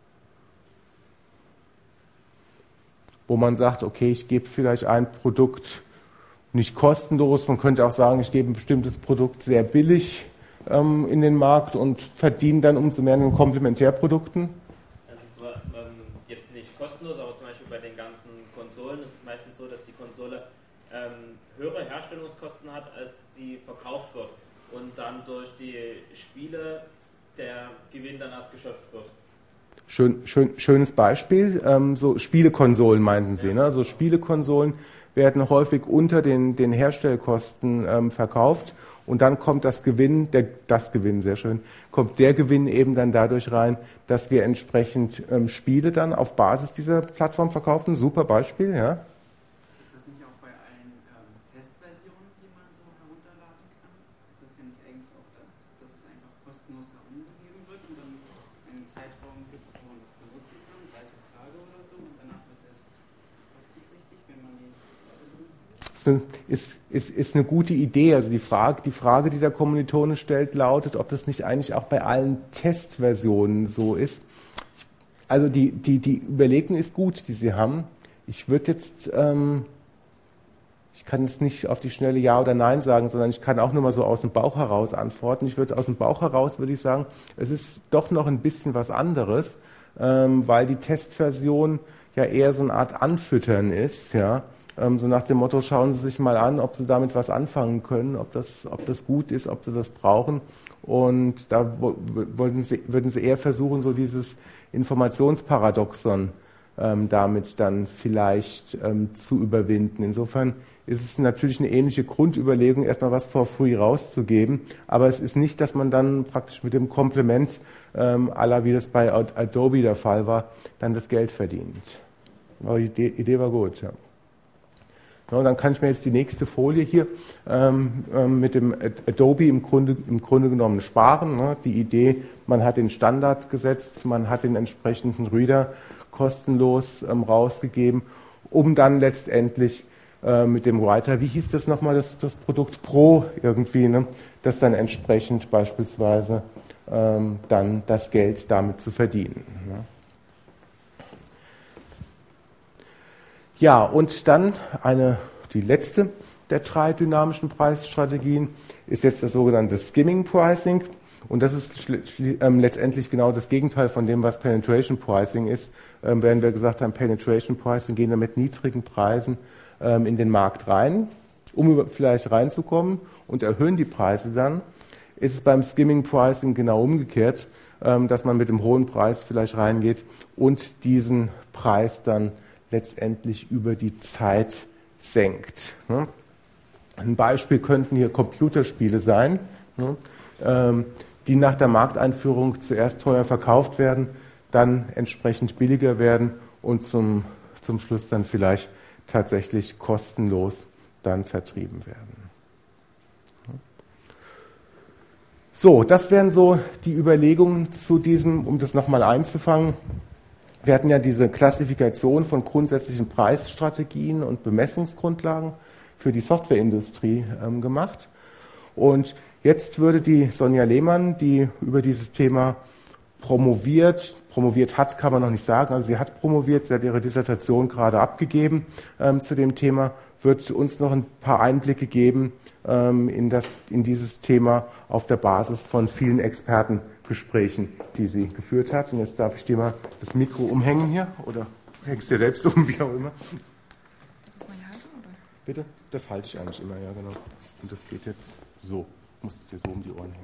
Speaker 1: wo man sagt, okay, ich gebe vielleicht ein Produkt nicht kostenlos, man könnte auch sagen, ich gebe ein bestimmtes Produkt sehr billig ähm, in den Markt und verdiene dann umso mehr an den Komplementärprodukten.
Speaker 3: Also zwar ähm, jetzt nicht kostenlos, aber zum Beispiel bei den ganzen Konsolen ist es meistens so, dass die Konsole ähm, höhere Herstellungskosten hat, als sie verkauft wird und dann durch die Spiele der Gewinn dann erst geschöpft wird.
Speaker 1: Schön, schön, schönes Beispiel, ähm, so Spielekonsolen meinten Sie, ne? So Spielekonsolen werden häufig unter den, den Herstellkosten ähm, verkauft und dann kommt das Gewinn, der, das Gewinn, sehr schön, kommt der Gewinn eben dann dadurch rein, dass wir entsprechend ähm, Spiele dann auf Basis dieser Plattform verkaufen. Super Beispiel, ja.
Speaker 2: Ist das nicht auch bei allen ähm, Testversionen, die man so herunterladen kann? Ist das ja nicht eigentlich auch das, dass es einfach kostenlos herumgegeben wird und dann einen Zeitraum gibt, wo man das benutzen kann, dreißig Tage oder so, und danach wird es erst kostenpflichtig, wenn man die Leute benutzt?
Speaker 1: Ist, ist, ist eine gute Idee. Also die Frage, die Frage, die der Kommilitone stellt, lautet, ob das nicht eigentlich auch bei allen Testversionen so ist. Also die, die, die Überlegung ist gut, die Sie haben. Ich würde jetzt, ähm, ich kann jetzt nicht auf die schnelle Ja oder Nein sagen, sondern ich kann auch nur mal so aus dem Bauch heraus antworten. Ich würde aus dem Bauch heraus, würde ich sagen, es ist doch noch ein bisschen was anderes, ähm, weil die Testversion ja eher so eine Art Anfüttern ist, ja. So nach dem Motto, schauen Sie sich mal an, ob Sie damit was anfangen können, ob das, ob das gut ist, ob Sie das brauchen. Und da wollten Sie, würden Sie eher versuchen, so dieses Informationsparadoxon ähm, damit dann vielleicht ähm, zu überwinden. Insofern ist es natürlich eine ähnliche Grundüberlegung, erstmal was for free rauszugeben. Aber es ist nicht, dass man dann praktisch mit dem Komplement, ähm, à la wie das bei Adobe der Fall war, dann das Geld verdient. Aber die Idee, Idee war gut, ja. Ja, dann kann ich mir jetzt die nächste Folie hier ähm, ähm, mit dem Adobe im Grunde, im Grunde genommen sparen. Ne? Die Idee, man hat den Standard gesetzt, man hat den entsprechenden Reader kostenlos ähm, rausgegeben, um dann letztendlich äh, mit dem Writer, wie hieß das nochmal, das, das Produkt Pro irgendwie, ne? Das dann entsprechend beispielsweise ähm, dann das Geld damit zu verdienen. Ne? Ja, und dann eine, die letzte der drei dynamischen Preisstrategien ist jetzt das sogenannte Skimming Pricing. Und das ist ähm, letztendlich genau das Gegenteil von dem, was Penetration Pricing ist. Ähm, während wir gesagt haben, Penetration Pricing gehen wir mit niedrigen Preisen ähm, in den Markt rein. um vielleicht reinzukommen und erhöhen die Preise dann. Ist es beim Skimming Pricing genau umgekehrt, dass man mit dem hohen Preis vielleicht reingeht und diesen Preis dann letztendlich über die Zeit senkt. Ein Beispiel könnten hier Computerspiele sein, die nach der Markteinführung zuerst teuer verkauft werden, dann entsprechend billiger werden und zum, zum Schluss dann vielleicht tatsächlich kostenlos dann vertrieben werden. So, das wären so die Überlegungen zu diesem, um das nochmal einzufangen. Wir hatten ja diese Klassifikation von grundsätzlichen Preisstrategien und Bemessungsgrundlagen für die Softwareindustrie ähm, gemacht. Und jetzt würde die Sonja Lehmann, die über dieses Thema promoviert, promoviert hat, kann man noch nicht sagen, also sie hat promoviert, sie hat ihre Dissertation gerade abgegeben ähm, zu dem Thema, wird uns noch ein paar Einblicke geben ähm, in, das, in dieses Thema auf der Basis von vielen Expertengesprächen, die sie geführt hat. Und jetzt darf ich dir mal das Mikro umhängen hier, oder hängst dir selbst um, wie auch immer.
Speaker 4: Das muss man hier halten, oder?
Speaker 1: Bitte? Das halte ich eigentlich immer, ja genau. Und das geht jetzt so. Ich muss es dir so um die Ohren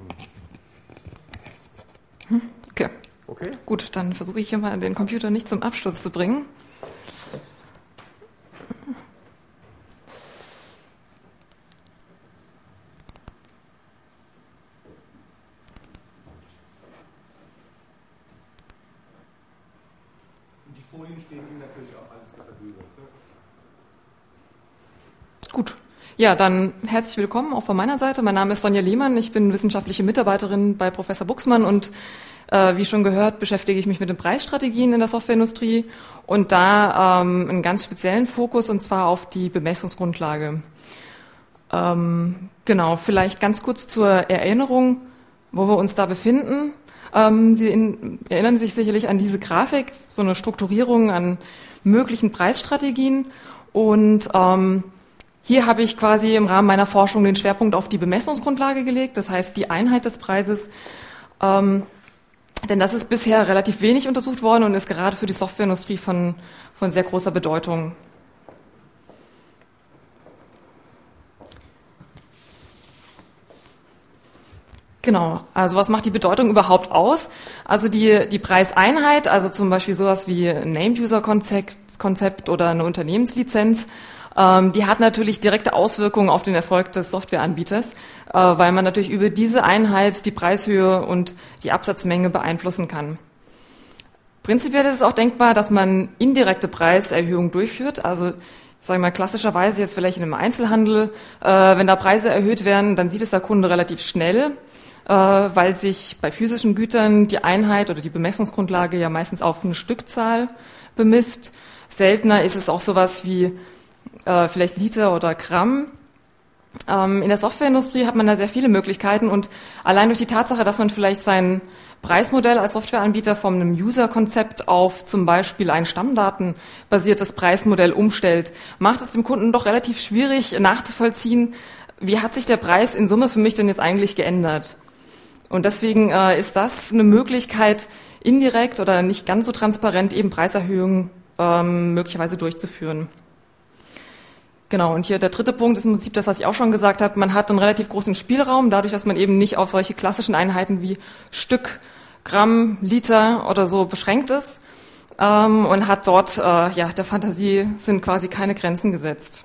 Speaker 1: hängen.
Speaker 4: Okay.
Speaker 1: Okay.
Speaker 4: Gut, dann versuche ich hier mal den Computer nicht zum Absturz zu bringen.
Speaker 1: Die Folien stehen Ihnen natürlich auch alles zur Verfügung.
Speaker 4: Gut. Ja, dann herzlich willkommen auch von meiner Seite. Mein Name ist Sonja Lehmann. Ich bin wissenschaftliche Mitarbeiterin bei Professor Buxmann und äh, wie schon gehört, beschäftige ich mich mit den Preisstrategien in der Softwareindustrie und da ähm, einen ganz speziellen Fokus und zwar auf die Bemessungsgrundlage. Ähm, genau, vielleicht ganz kurz zur Erinnerung, wo wir uns da befinden. Ähm, Sie in, erinnern sich sicherlich an diese Grafik, so eine Strukturierung an möglichen Preisstrategien und ähm, hier habe ich quasi im Rahmen meiner Forschung den Schwerpunkt auf die Bemessungsgrundlage gelegt, das heißt die Einheit des Preises, ähm, denn das ist bisher relativ wenig untersucht worden und ist gerade für die Softwareindustrie von, von sehr großer Bedeutung. Genau, also was macht die Bedeutung überhaupt aus? Also die, die Preiseinheit, also zum Beispiel sowas wie ein Named-User-Konzept Konzept oder eine Unternehmenslizenz, ähm, die hat natürlich direkte Auswirkungen auf den Erfolg des Softwareanbieters, äh, weil man natürlich über diese Einheit die Preishöhe und die Absatzmenge beeinflussen kann. Prinzipiell ist es auch denkbar, dass man indirekte Preiserhöhungen durchführt, also sagen wir mal klassischerweise jetzt vielleicht in einem Einzelhandel, äh, wenn da Preise erhöht werden, dann sieht es der Kunde relativ schnell, äh, weil sich bei physischen Gütern die Einheit oder die Bemessungsgrundlage ja meistens auf eine Stückzahl bemisst. Seltener ist es auch sowas wie äh, vielleicht Liter oder Gramm. Ähm, in der Softwareindustrie hat man da sehr viele Möglichkeiten und allein durch die Tatsache, dass man vielleicht sein Preismodell als Softwareanbieter von einem User-Konzept auf zum Beispiel ein stammdatenbasiertes Preismodell umstellt, macht es dem Kunden doch relativ schwierig nachzuvollziehen, wie hat sich der Preis in Summe für mich denn jetzt eigentlich geändert. Und deswegen äh, ist das eine Möglichkeit, indirekt oder nicht ganz so transparent eben Preiserhöhungen ähm, möglicherweise durchzuführen. Genau, und hier der dritte Punkt ist im Prinzip das, was ich auch schon gesagt habe. Man hat einen relativ großen Spielraum, dadurch, dass man eben nicht auf solche klassischen Einheiten wie Stück, Gramm, Liter oder so beschränkt ist ähm, und hat dort, äh, ja, der Fantasie sind quasi keine Grenzen gesetzt.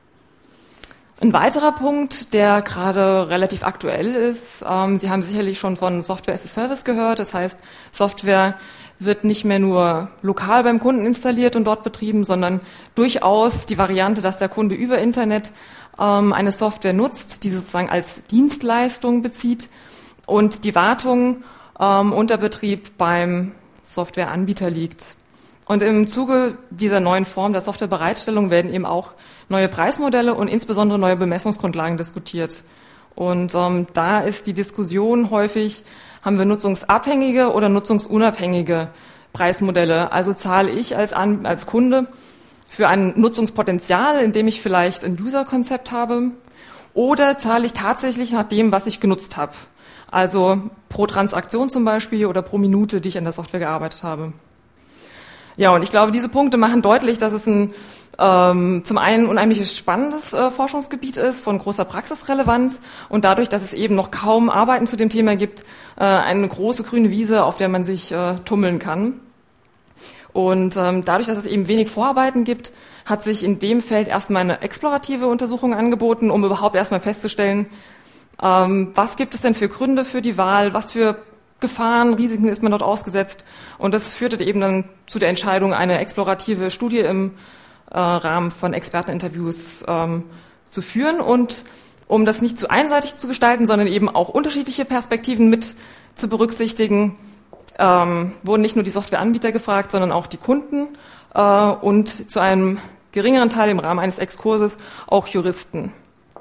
Speaker 4: Ein weiterer Punkt, der gerade relativ aktuell ist, ähm, Sie haben sicherlich schon von Software as a Service gehört, das heißt, Software wird nicht mehr nur lokal beim Kunden installiert und dort betrieben, sondern durchaus die Variante, dass der Kunde über Internet ähm, eine Software nutzt, die sozusagen als Dienstleistung bezieht und die Wartung ähm, und der Betrieb beim Softwareanbieter liegt. Und im Zuge dieser neuen Form der Softwarebereitstellung werden eben auch neue Preismodelle und insbesondere neue Bemessungsgrundlagen diskutiert. Und ähm, da ist die Diskussion häufig, haben wir nutzungsabhängige oder nutzungsunabhängige Preismodelle. Also zahle ich als, An- als Kunde für ein Nutzungspotenzial, indem ich vielleicht ein User-Konzept habe, oder zahle ich tatsächlich nach dem, was ich genutzt habe. Also pro Transaktion zum Beispiel oder pro Minute, die ich an der Software gearbeitet habe. Ja, und ich glaube, diese Punkte machen deutlich, dass es ein ähm, zum einen ein unheimlich spannendes äh, Forschungsgebiet ist, von großer Praxisrelevanz und dadurch, dass es eben noch kaum Arbeiten zu dem Thema gibt, äh, eine große grüne Wiese, auf der man sich äh, tummeln kann. Und ähm, dadurch, dass es eben wenig Vorarbeiten gibt, hat sich in dem Feld erstmal eine explorative Untersuchung angeboten, um überhaupt erstmal festzustellen, ähm, was gibt es denn für Gründe für die Wahl, was für Gefahren, Risiken ist man dort ausgesetzt. Und das führte eben dann zu der Entscheidung, eine explorative Studie im äh, Rahmen von Experteninterviews ähm, zu führen. Und um das nicht zu einseitig zu gestalten, sondern eben auch unterschiedliche Perspektiven mit zu berücksichtigen, ähm, wurden nicht nur die Softwareanbieter gefragt, sondern auch die Kunden äh, und zu einem geringeren Teil im Rahmen eines Exkurses auch Juristen.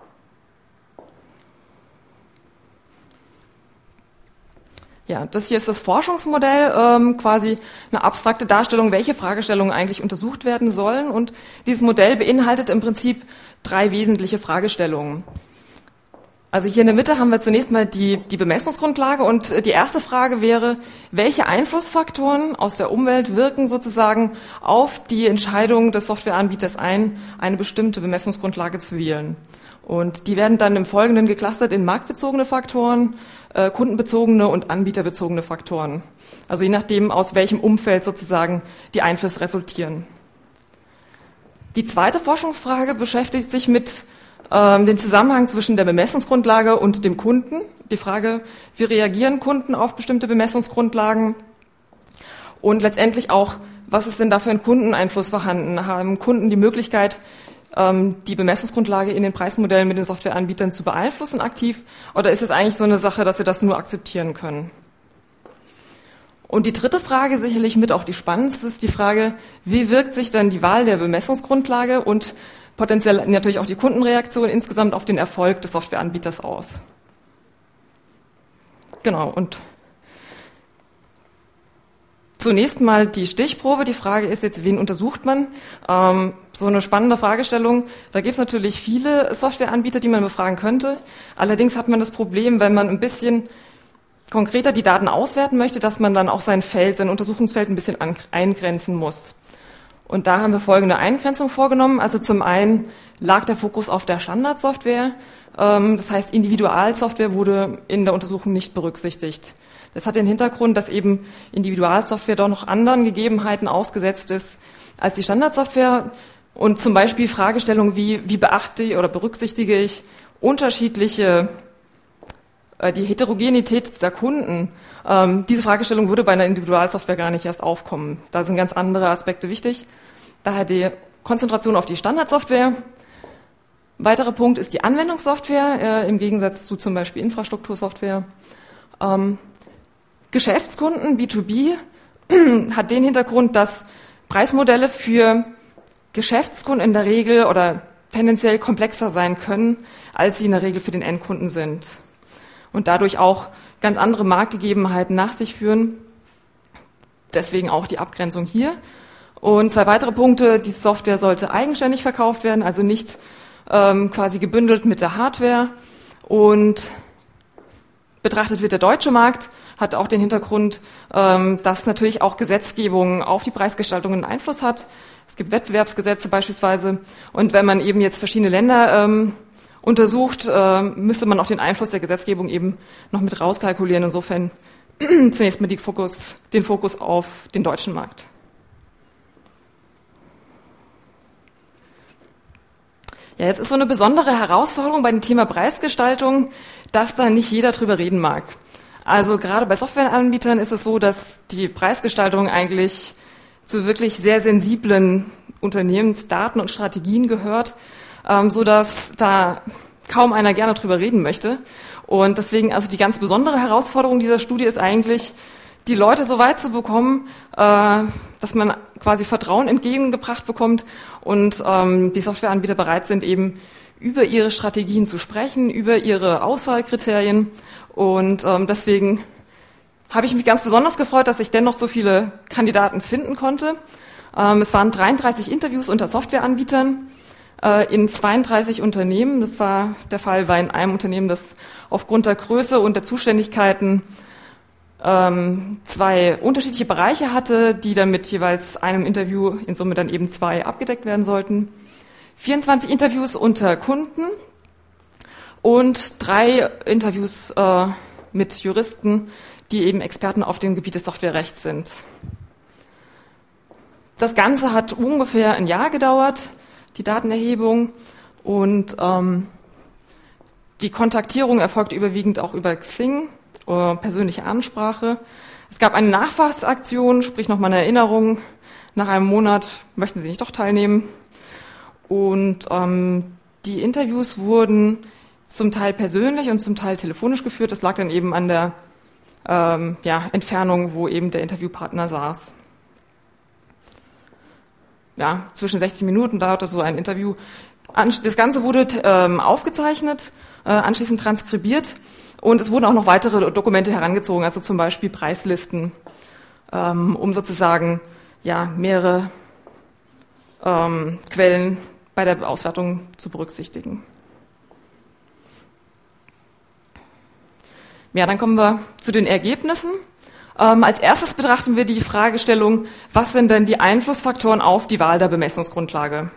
Speaker 4: Ja, das hier ist das Forschungsmodell, ähm, quasi eine abstrakte Darstellung, welche Fragestellungen eigentlich untersucht werden sollen. Und dieses Modell beinhaltet im Prinzip drei wesentliche Fragestellungen. Also hier in der Mitte haben wir zunächst mal die, die Bemessungsgrundlage und die erste Frage wäre, welche Einflussfaktoren aus der Umwelt wirken sozusagen auf die Entscheidung des Softwareanbieters ein, eine bestimmte Bemessungsgrundlage zu wählen. Und die werden dann im Folgenden geclustert in marktbezogene Faktoren, äh, kundenbezogene und anbieterbezogene Faktoren. Also je nachdem, aus welchem Umfeld sozusagen die Einflüsse resultieren. Die zweite Forschungsfrage beschäftigt sich mit ähm, dem Zusammenhang zwischen der Bemessungsgrundlage und dem Kunden. Die Frage, wie reagieren Kunden auf bestimmte Bemessungsgrundlagen? Und letztendlich auch, was ist denn da für ein Kundeneinfluss vorhanden? Haben Kunden die Möglichkeit, die Bemessungsgrundlage in den Preismodellen mit den Softwareanbietern zu beeinflussen aktiv, oder ist es eigentlich so eine Sache, dass sie das nur akzeptieren können? Und die dritte Frage, sicherlich mit auch die spannendste, ist die Frage, wie wirkt sich dann die Wahl der Bemessungsgrundlage und potenziell natürlich auch die Kundenreaktion insgesamt auf den Erfolg des Softwareanbieters aus? Genau, und zunächst mal die Stichprobe. Die Frage ist jetzt, wen untersucht man? Ähm, so eine spannende Fragestellung. Da gibt es natürlich viele Softwareanbieter, die man befragen könnte. Allerdings hat man das Problem, wenn man ein bisschen konkreter die Daten auswerten möchte, dass man dann auch sein Feld, sein Untersuchungsfeld ein bisschen an, eingrenzen muss. Und da haben wir folgende Eingrenzung vorgenommen. Also zum einen lag der Fokus auf der Standardsoftware. Ähm, das heißt, Individualsoftware wurde in der Untersuchung nicht berücksichtigt. Das hat den Hintergrund, dass eben Individualsoftware doch noch anderen Gegebenheiten ausgesetzt ist als die Standardsoftware. Und zum Beispiel Fragestellungen wie, wie beachte ich oder berücksichtige ich unterschiedliche, äh, die Heterogenität der Kunden. Ähm, diese Fragestellung würde bei einer Individualsoftware gar nicht erst aufkommen. Da sind ganz andere Aspekte wichtig. Daher die Konzentration auf die Standardsoftware. Weiterer Punkt ist die Anwendungssoftware, äh, im Gegensatz zu zum Beispiel Infrastruktursoftware. Ähm, Geschäftskunden, B zwei B, hat den Hintergrund, dass Preismodelle für Geschäftskunden in der Regel oder tendenziell komplexer sein können, als sie in der Regel für den Endkunden sind. Und dadurch auch ganz andere Marktgegebenheiten nach sich führen. Deswegen auch die Abgrenzung hier. Und zwei weitere Punkte, die Software sollte eigenständig verkauft werden, also nicht ähm, quasi gebündelt mit der Hardware. Und betrachtet wird der deutsche Markt, hat auch den Hintergrund, ähm, dass natürlich auch Gesetzgebung auf die Preisgestaltung einen Einfluss hat. Es gibt Wettbewerbsgesetze beispielsweise. Und wenn man eben jetzt verschiedene Länder ähm, untersucht, äh, müsste man auch den Einfluss der Gesetzgebung eben noch mit rauskalkulieren. Insofern zunächst mal die Fokus, den Fokus auf den deutschen Markt. Ja, jetzt ist so eine besondere Herausforderung bei dem Thema Preisgestaltung, dass da nicht jeder drüber reden mag. Also gerade bei Softwareanbietern ist es so, dass die Preisgestaltung eigentlich zu wirklich sehr sensiblen Unternehmensdaten und Strategien gehört, ähm, so dass da kaum einer gerne drüber reden möchte. Und deswegen, also die ganz besondere Herausforderung dieser Studie ist eigentlich, die Leute so weit zu bekommen, äh, dass man quasi Vertrauen entgegengebracht bekommt und ähm, die Softwareanbieter bereit sind, eben über ihre Strategien zu sprechen, über ihre Auswahlkriterien. Und ähm, deswegen habe ich mich ganz besonders gefreut, dass ich dennoch so viele Kandidaten finden konnte. Ähm, es waren dreiunddreißig Interviews unter Softwareanbietern äh, in zweiunddreißig Unternehmen. Das war der Fall bei in einem Unternehmen, das aufgrund der Größe und der Zuständigkeiten ähm, zwei unterschiedliche Bereiche hatte, die dann mit jeweils einem Interview in Summe dann eben zwei abgedeckt werden sollten. vierundzwanzig Interviews unter Kunden und drei Interviews äh, mit Juristen, die eben Experten auf dem Gebiet des Softwarerechts sind. Das Ganze hat ungefähr ein Jahr gedauert, die Datenerhebung, und ähm, die Kontaktierung erfolgte überwiegend auch über Xing, äh, persönliche Ansprache. Es gab eine Nachfassaktion, sprich nochmal eine Erinnerung, nach einem Monat möchten Sie nicht doch teilnehmen. Und ähm, die Interviews wurden zum Teil persönlich und zum Teil telefonisch geführt. Das lag dann eben an der ähm, ja, Entfernung, wo eben der Interviewpartner saß. Ja, zwischen sechzig Minuten dauerte so ein Interview. Das Ganze wurde ähm, aufgezeichnet, äh, anschließend transkribiert, und es wurden auch noch weitere Dokumente herangezogen, also zum Beispiel Preislisten, ähm, um sozusagen ja, mehrere ähm, Quellen bei der Auswertung zu berücksichtigen. Ja, dann kommen wir zu den Ergebnissen. Ähm, als erstes betrachten wir die Fragestellung, was sind denn die Einflussfaktoren auf die Wahl der Bemessungsgrundlage?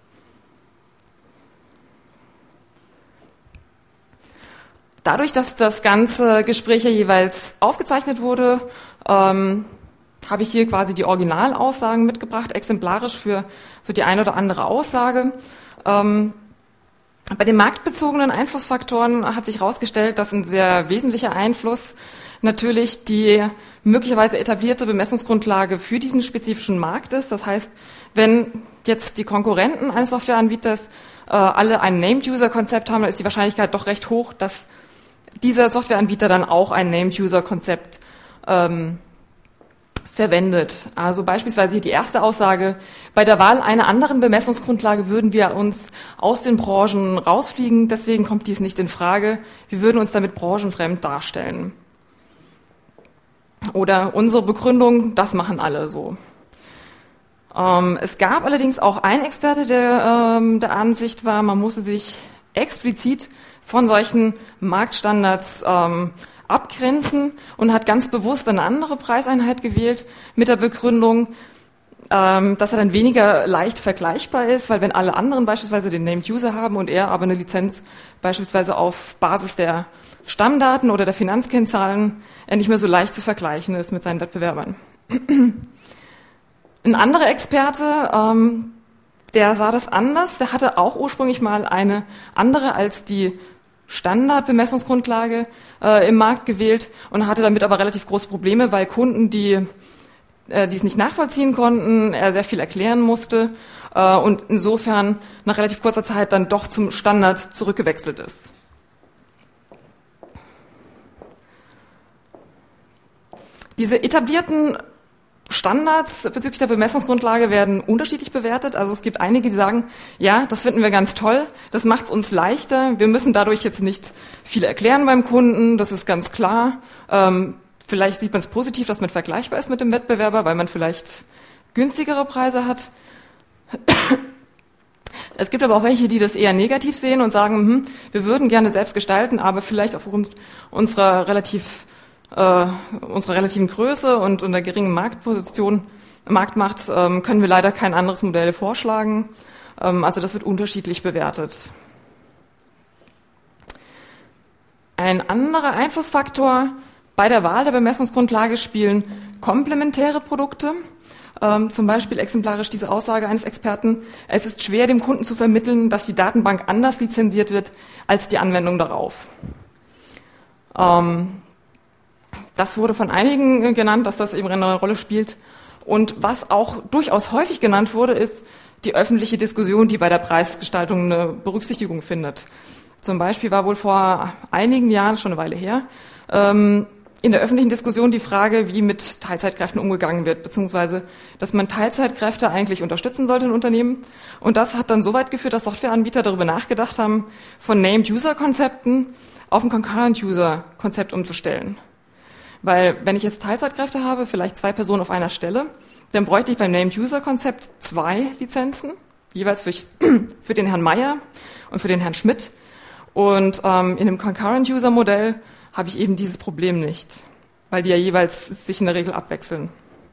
Speaker 4: Dadurch, dass das ganze Gespräch ja jeweils aufgezeichnet wurde, ähm, habe ich hier quasi die Originalaussagen mitgebracht, exemplarisch für so die eine oder andere Aussage. Ähm, bei den marktbezogenen Einflussfaktoren hat sich herausgestellt, dass ein sehr wesentlicher Einfluss natürlich die möglicherweise etablierte Bemessungsgrundlage für diesen spezifischen Markt ist. Das heißt, wenn jetzt die Konkurrenten eines Softwareanbieters äh, alle ein Named-User-Konzept haben, dann ist die Wahrscheinlichkeit doch recht hoch, dass dieser Softwareanbieter dann auch ein Named-User-Konzept ähm, verwendet. Also beispielsweise die erste Aussage: Bei der Wahl einer anderen Bemessungsgrundlage würden wir uns aus den Branchen rausfliegen, deswegen kommt dies nicht in Frage. Wir würden uns damit branchenfremd darstellen. Oder unsere Begründung: Das machen alle so. Ähm, es gab allerdings auch einen Experte, der ähm, der Ansicht war, man müsse sich explizit von solchen Marktstandards ähm, abgrenzen, und hat ganz bewusst eine andere Preiseinheit gewählt mit der Begründung, ähm, dass er dann weniger leicht vergleichbar ist, weil wenn alle anderen beispielsweise den Named User haben und er aber eine Lizenz beispielsweise auf Basis der Stammdaten oder der Finanzkennzahlen, er nicht mehr so leicht zu vergleichen ist mit seinen Wettbewerbern. Ein anderer Experte, ähm, der sah das anders, der hatte auch ursprünglich mal eine andere als die Standardbemessungsgrundlage äh, im Markt gewählt und hatte damit aber relativ große Probleme, weil Kunden, die äh, die es nicht nachvollziehen konnten, er sehr viel erklären musste äh, und insofern nach relativ kurzer Zeit dann doch zum Standard zurückgewechselt ist. Diese etablierten Standards bezüglich der Bemessungsgrundlage werden unterschiedlich bewertet. Also es gibt einige, die sagen, ja, das finden wir ganz toll, das macht es uns leichter, wir müssen dadurch jetzt nicht viel erklären beim Kunden, das ist ganz klar. Ähm, vielleicht sieht man es positiv, dass man vergleichbar ist mit dem Wettbewerber, weil man vielleicht günstigere Preise hat. Es gibt aber auch welche, die das eher negativ sehen und sagen, hm, wir würden gerne selbst gestalten, aber vielleicht aufgrund unserer relativ Uh, unserer relativen Größe und, und der geringen Marktposition, Marktmacht, ähm, können wir leider kein anderes Modell vorschlagen. Ähm, also das wird unterschiedlich bewertet. Ein anderer Einflussfaktor bei der Wahl der Bemessungsgrundlage spielen komplementäre Produkte. Ähm, zum Beispiel exemplarisch diese Aussage eines Experten: Es ist schwer, dem Kunden zu vermitteln, dass die Datenbank anders lizenziert wird als die Anwendung darauf. Ähm, Das wurde von einigen genannt, dass das eben eine Rolle spielt. Und was auch durchaus häufig genannt wurde, ist die öffentliche Diskussion, die bei der Preisgestaltung eine Berücksichtigung findet. Zum Beispiel war wohl vor einigen Jahren, schon eine Weile her, in der öffentlichen Diskussion die Frage, wie mit Teilzeitkräften umgegangen wird, beziehungsweise, dass man Teilzeitkräfte eigentlich unterstützen sollte in Unternehmen. Und das hat dann so weit geführt, dass Softwareanbieter darüber nachgedacht haben, von Named-User-Konzepten auf ein Concurrent-User-Konzept umzustellen. Weil wenn ich jetzt Teilzeitkräfte habe, vielleicht zwei Personen auf einer Stelle, dann bräuchte ich beim Named-User-Konzept zwei Lizenzen, jeweils für, für den Herrn Meier und für den Herrn Schmidt. Und ähm, in dem Concurrent-User-Modell habe ich eben dieses Problem nicht. weil die ja jeweils sich in der Regel abwechseln.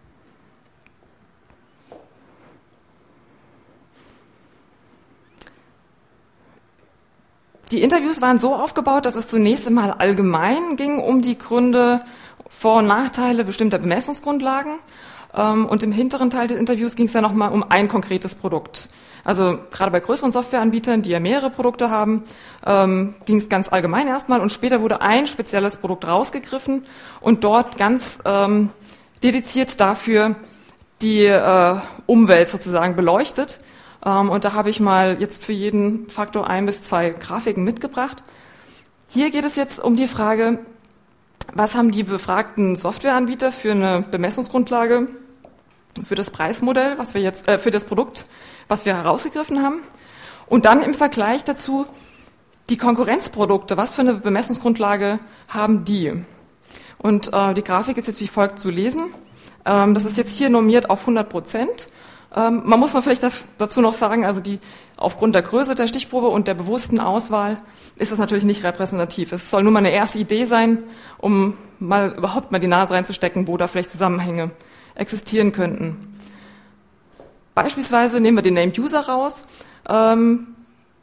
Speaker 4: Die Interviews waren so aufgebaut, dass es zunächst einmal allgemein ging um die Gründe, Vor- und Nachteile bestimmter Bemessungsgrundlagen. Und im hinteren Teil des Interviews ging es dann nochmal um ein konkretes Produkt. Also gerade bei größeren Softwareanbietern, die ja mehrere Produkte haben, ähm, ging es ganz allgemein erstmal und später wurde ein spezielles Produkt rausgegriffen und dort ganz ähm, dediziert dafür die äh, Umwelt sozusagen beleuchtet. Ähm, und da habe ich mal jetzt für jeden Faktor ein bis zwei Grafiken mitgebracht. Hier geht es jetzt um die Frage, was haben die befragten Softwareanbieter für eine Bemessungsgrundlage für das Preismodell, was wir jetzt, äh, für das Produkt, was wir herausgegriffen haben. Und dann im Vergleich dazu die Konkurrenzprodukte, was für eine Bemessungsgrundlage haben die? Und äh, die Grafik ist jetzt wie folgt zu lesen. Ähm, das ist jetzt hier normiert auf hundert Prozent. Ähm, man muss noch vielleicht dazu noch sagen, also die, aufgrund der Größe der Stichprobe und der bewussten Auswahl ist das natürlich nicht repräsentativ. Es soll nur mal eine erste Idee sein, um mal überhaupt mal die Nase reinzustecken, wo da vielleicht Zusammenhänge existieren könnten. Beispielsweise nehmen wir den Named User raus. Ähm,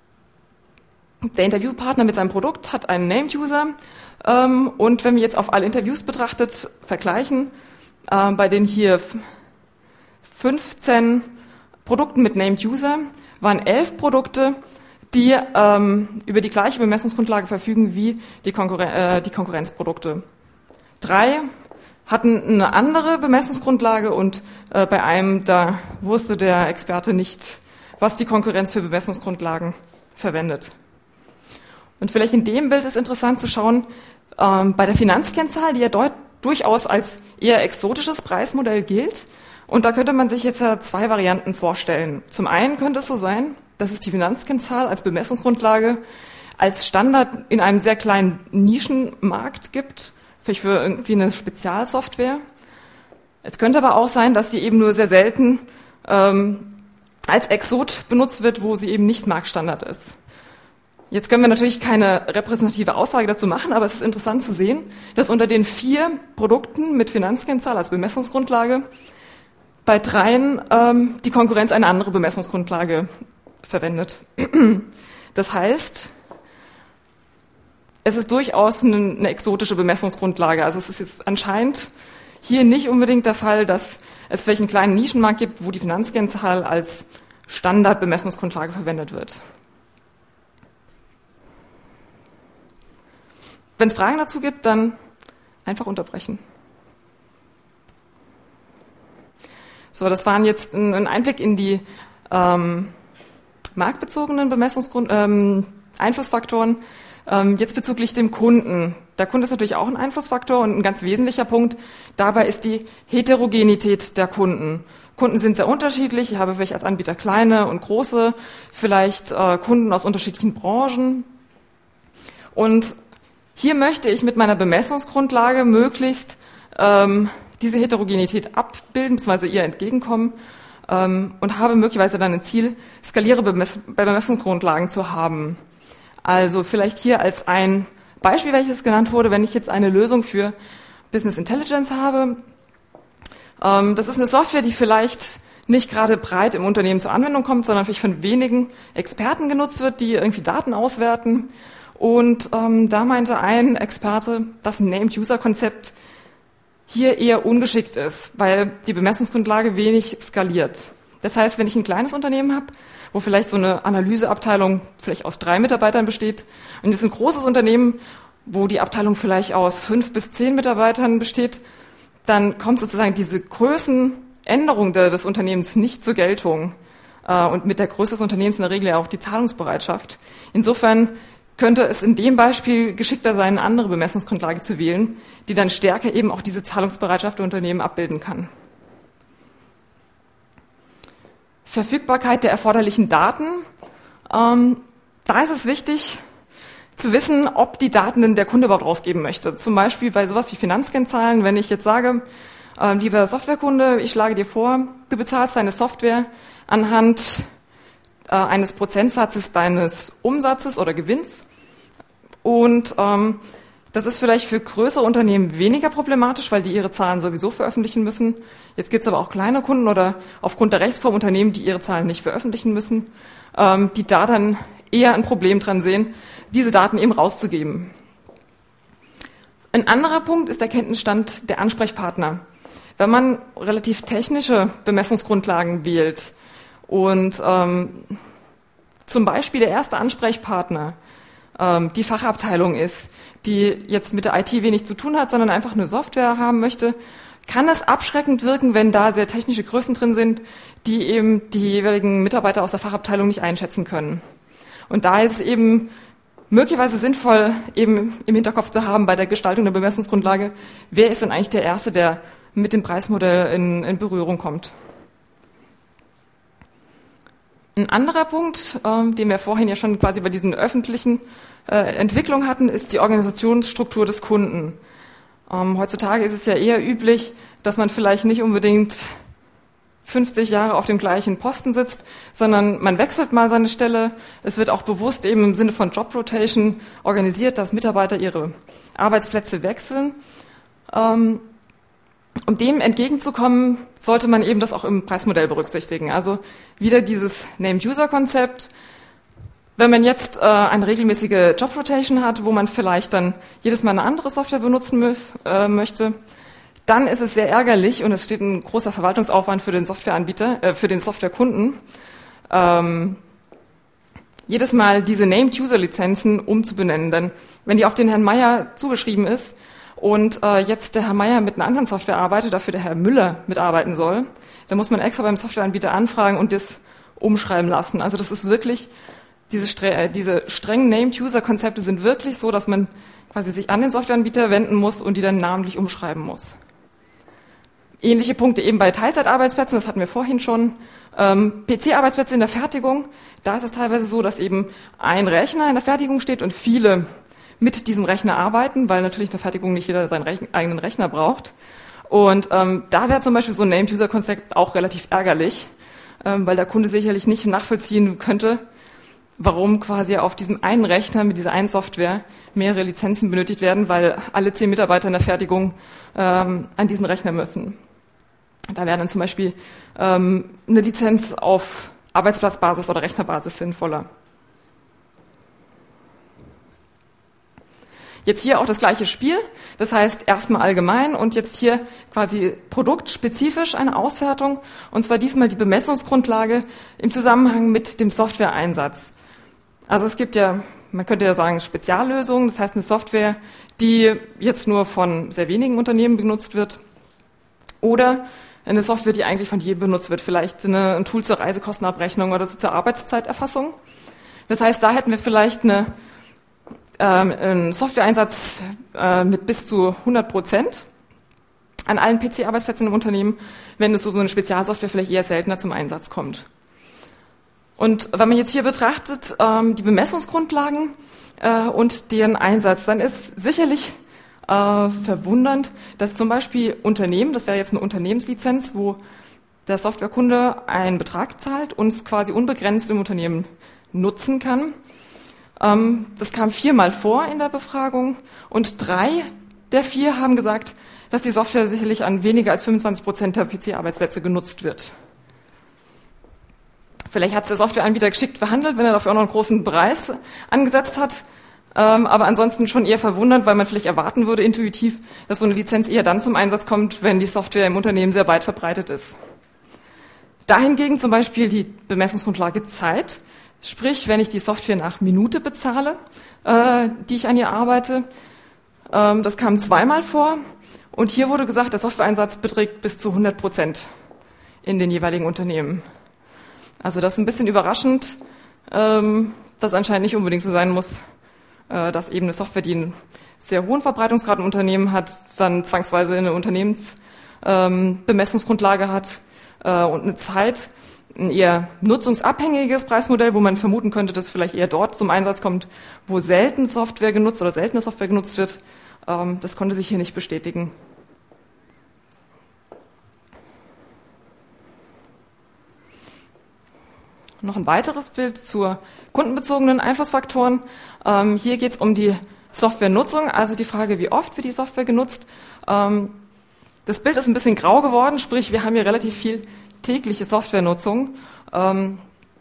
Speaker 4: der Interviewpartner mit seinem Produkt hat einen Named User ähm, und wenn wir jetzt auf alle Interviews betrachtet vergleichen, äh, bei den hier fünfzehn Produkten mit Named User waren elf Produkte, die ähm, über die gleiche Bemessungsgrundlage verfügen wie die, Konkurren- äh, die Konkurrenzprodukte. Drei hatten eine andere Bemessungsgrundlage und äh, bei einem, da wusste der Experte nicht, was die Konkurrenz für Bemessungsgrundlagen verwendet. Und vielleicht in dem Bild ist interessant zu schauen, ähm, bei der Finanzkennzahl, die ja deut- durchaus als eher exotisches Preismodell gilt, und da könnte man sich jetzt ja zwei Varianten vorstellen. Zum einen könnte es so sein, dass es die Finanzkennzahl als Bemessungsgrundlage als Standard in einem sehr kleinen Nischenmarkt gibt, vielleicht für irgendwie eine Spezialsoftware. Es könnte aber auch sein, dass die eben nur sehr selten ähm, als Exot benutzt wird, wo sie eben nicht Marktstandard ist. Jetzt können wir natürlich keine repräsentative Aussage dazu machen, aber es ist interessant zu sehen, dass unter den vier Produkten mit Finanzkennzahl als Bemessungsgrundlage bei dreien ähm, die Konkurrenz eine andere Bemessungsgrundlage verwendet. Das heißt, es ist durchaus eine, eine exotische Bemessungsgrundlage. Also es ist jetzt anscheinend hier nicht unbedingt der Fall, dass es vielleicht einen kleinen Nischenmarkt gibt, wo die Finanzkennzahl als Standardbemessungsgrundlage verwendet wird. Wenn es Fragen dazu gibt, dann einfach unterbrechen. So, das waren jetzt ein, ein Einblick in die ähm, marktbezogenen Bemessungsgrund, ähm, Einflussfaktoren. Ähm, jetzt bezüglich dem Kunden. Der Kunde ist natürlich auch ein Einflussfaktor und ein ganz wesentlicher Punkt dabei ist die Heterogenität der Kunden. Kunden sind sehr unterschiedlich. Ich habe vielleicht als Anbieter kleine und große, vielleicht äh, Kunden aus unterschiedlichen Branchen. Und hier möchte ich mit meiner Bemessungsgrundlage möglichst ähm, diese Heterogenität abbilden, bzw. ihr entgegenkommen ähm, und habe möglicherweise dann ein Ziel, skalierbare Bemess- Bemessungsgrundlagen zu haben. Also vielleicht hier als ein Beispiel, welches genannt wurde, wenn ich jetzt eine Lösung für Business Intelligence habe. Ähm, das ist eine Software, die vielleicht nicht gerade breit im Unternehmen zur Anwendung kommt, sondern vielleicht von wenigen Experten genutzt wird, die irgendwie Daten auswerten. Und ähm, da meinte ein Experte, dass ein Named-User-Konzept hier eher ungeschickt ist, weil die Bemessungsgrundlage wenig skaliert. Das heißt, wenn ich ein kleines Unternehmen habe, wo vielleicht so eine Analyseabteilung vielleicht aus drei Mitarbeitern besteht, und jetzt ein großes Unternehmen, wo die Abteilung vielleicht aus fünf bis zehn Mitarbeitern besteht, dann kommt sozusagen diese Größenänderung des Unternehmens nicht zur Geltung. Und mit der Größe des Unternehmens in der Regel ja auch die Zahlungsbereitschaft. Insofern könnte es in dem Beispiel geschickter sein, eine andere Bemessungsgrundlage zu wählen, die dann stärker eben auch diese Zahlungsbereitschaft der Unternehmen abbilden kann. Verfügbarkeit der erforderlichen Daten. Ähm, da ist es wichtig zu wissen, ob die Daten denn der Kunde überhaupt rausgeben möchte. Zum Beispiel bei sowas wie Finanzkennzahlen, wenn ich jetzt sage, äh, lieber Softwarekunde, ich schlage dir vor, du bezahlst deine Software anhand äh, eines Prozentsatzes deines Umsatzes oder Gewinns. Und ähm, Das ist vielleicht für größere Unternehmen weniger problematisch, weil die ihre Zahlen sowieso veröffentlichen müssen. Jetzt gibt es aber auch kleine Kunden oder aufgrund der Rechtsform Unternehmen, die ihre Zahlen nicht veröffentlichen müssen, ähm, die da dann eher ein Problem dran sehen, diese Daten eben rauszugeben. Ein anderer Punkt ist der Kenntnisstand der Ansprechpartner. Wenn man relativ technische Bemessungsgrundlagen wählt und ähm, zum Beispiel der erste Ansprechpartner ähm, die Fachabteilung ist, die jetzt mit der I T wenig zu tun hat, sondern einfach eine Software haben möchte, kann es abschreckend wirken, wenn da sehr technische Größen drin sind, die eben die jeweiligen Mitarbeiter aus der Fachabteilung nicht einschätzen können. Und da ist es eben möglicherweise sinnvoll, eben im Hinterkopf zu haben bei der Gestaltung der Bemessungsgrundlage, wer ist denn eigentlich der Erste, der mit dem Preismodell in, in Berührung kommt. Ein anderer Punkt, ähm, den wir vorhin ja schon quasi bei diesen öffentlichen äh, Entwicklungen hatten, ist die Organisationsstruktur des Kunden. Ähm, heutzutage ist es ja eher üblich, dass man vielleicht nicht unbedingt fünfzig Jahre auf dem gleichen Posten sitzt, sondern man wechselt mal seine Stelle. Es wird auch bewusst eben im Sinne von Job Rotation organisiert, dass Mitarbeiter ihre Arbeitsplätze wechseln. Ähm, Um dem entgegenzukommen, sollte man eben das auch im Preismodell berücksichtigen. Also wieder dieses Named-User-Konzept. Wenn man jetzt äh, eine regelmäßige Job-Rotation hat, wo man vielleicht dann jedes Mal eine andere Software benutzen muss, äh, möchte, dann ist es sehr ärgerlich und es steht ein großer Verwaltungsaufwand für den Softwareanbieter, äh, für den Softwarekunden, ähm, jedes Mal diese Named-User-Lizenzen umzubenennen. Denn wenn die auf den Herrn Meier zugeschrieben ist, und äh, jetzt der Herr Meier mit einer anderen Software arbeitet, dafür der Herr Müller mitarbeiten soll, dann muss man extra beim Softwareanbieter anfragen und das umschreiben lassen. Also das ist wirklich, diese, stre- diese strengen Named-User-Konzepte sind wirklich so, dass man quasi sich an den Softwareanbieter wenden muss und die dann namentlich umschreiben muss. Ähnliche Punkte eben bei Teilzeitarbeitsplätzen, das hatten wir vorhin schon. Ähm, P C-Arbeitsplätze in der Fertigung, da ist es teilweise so, dass eben ein Rechner in der Fertigung steht und viele mit diesem Rechner arbeiten, weil natürlich in der Fertigung nicht jeder seinen Rech- eigenen Rechner braucht. Und ähm, da wäre zum Beispiel so ein Named-User-Konzept auch relativ ärgerlich, ähm, weil der Kunde sicherlich nicht nachvollziehen könnte, warum quasi auf diesem einen Rechner mit dieser einen Software mehrere Lizenzen benötigt werden, weil alle zehn Mitarbeiter in der Fertigung ähm, an diesen Rechner müssen. Da wäre dann zum Beispiel ähm, eine Lizenz auf Arbeitsplatzbasis oder Rechnerbasis sinnvoller. Jetzt hier auch das gleiche Spiel, das heißt erstmal allgemein und jetzt hier quasi produktspezifisch eine Auswertung, und zwar diesmal die Bemessungsgrundlage im Zusammenhang mit dem Softwareeinsatz. Also es gibt ja, man könnte ja sagen, Speziallösungen, das heißt eine Software, die jetzt nur von sehr wenigen Unternehmen benutzt wird, oder eine Software, die eigentlich von jedem benutzt wird, vielleicht eine, ein Tool zur Reisekostenabrechnung oder so zur Arbeitszeiterfassung. Das heißt, da hätten wir vielleicht eine ein Softwareeinsatz äh, mit bis zu hundert Prozent an allen P C-Arbeitsplätzen im Unternehmen, wenn es so, so eine Spezialsoftware vielleicht eher seltener zum Einsatz kommt. Und wenn man jetzt hier betrachtet, ähm, die Bemessungsgrundlagen äh, und deren Einsatz, dann ist sicherlich äh, verwundernd, dass zum Beispiel Unternehmen, das wäre jetzt eine Unternehmenslizenz, wo der Softwarekunde einen Betrag zahlt und es quasi unbegrenzt im Unternehmen nutzen kann. Das kam viermal vor in der Befragung und drei der vier haben gesagt, dass die Software sicherlich an weniger als fünfundzwanzig Prozent der P C-Arbeitsplätze genutzt wird. Vielleicht hat es der Softwareanbieter geschickt verhandelt, wenn er dafür auch noch einen großen Preis angesetzt hat, aber ansonsten schon eher verwundert, weil man vielleicht erwarten würde intuitiv, dass so eine Lizenz eher dann zum Einsatz kommt, wenn die Software im Unternehmen sehr weit verbreitet ist. Dahingegen zum Beispiel die Bemessungsgrundlage Zeit. Sprich, wenn ich die Software nach Minute bezahle, äh, die ich an ihr arbeite, ähm, das kam zweimal vor. Und hier wurde gesagt, der Softwareeinsatz beträgt bis zu hundert Prozent in den jeweiligen Unternehmen. Also das ist ein bisschen überraschend, ähm, dass anscheinend nicht unbedingt so sein muss, äh, dass eben eine Software, die einen sehr hohen Verbreitungsgrad im Unternehmen hat, dann zwangsweise eine Unternehmensbemessungsgrundlage ähm, hat äh, und eine Zeit, ein eher nutzungsabhängiges Preismodell, wo man vermuten könnte, dass vielleicht eher dort zum Einsatz kommt, wo selten Software genutzt oder seltene Software genutzt wird. Ähm, das konnte sich hier nicht bestätigen. Noch ein weiteres Bild zur kundenbezogenen Einflussfaktoren. Ähm, hier geht es um die Softwarenutzung, also die Frage, wie oft wird die Software genutzt. Ähm, das Bild ist ein bisschen grau geworden, sprich, wir haben hier relativ viel tägliche Softwarenutzung. Ähm,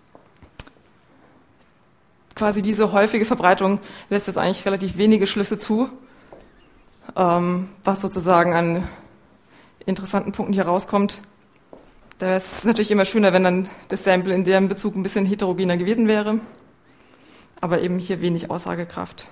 Speaker 4: quasi diese häufige Verbreitung lässt jetzt eigentlich relativ wenige Schlüsse zu, ähm, was sozusagen an interessanten Punkten hier rauskommt. Da wäre es natürlich immer schöner, wenn dann das Sample in dem Bezug ein bisschen heterogener gewesen wäre, aber eben hier wenig Aussagekraft.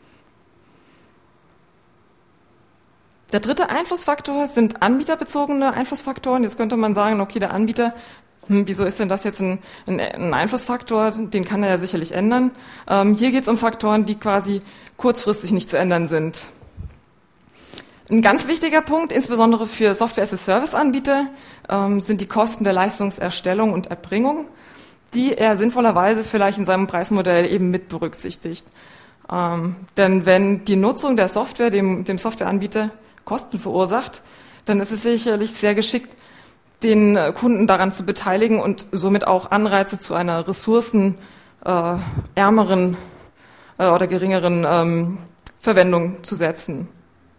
Speaker 4: Der dritte Einflussfaktor sind anbieterbezogene Einflussfaktoren. Jetzt könnte man sagen, okay, der Anbieter, hm, wieso ist denn das jetzt ein, ein, ein Einflussfaktor? Den kann er ja sicherlich ändern. Ähm, hier geht es um Faktoren, die quasi kurzfristig nicht zu ändern sind. Ein ganz wichtiger Punkt, insbesondere für Software-as-a-Service-Anbieter, ähm, sind die Kosten der Leistungserstellung und Erbringung, die er sinnvollerweise vielleicht in seinem Preismodell eben mit berücksichtigt. Ähm, denn wenn die Nutzung der Software dem, dem Softwareanbieter Kosten verursacht, dann ist es sicherlich sehr geschickt, den Kunden daran zu beteiligen und somit auch Anreize zu einer ressourcenärmeren äh, äh, oder geringeren ähm, Verwendung zu setzen.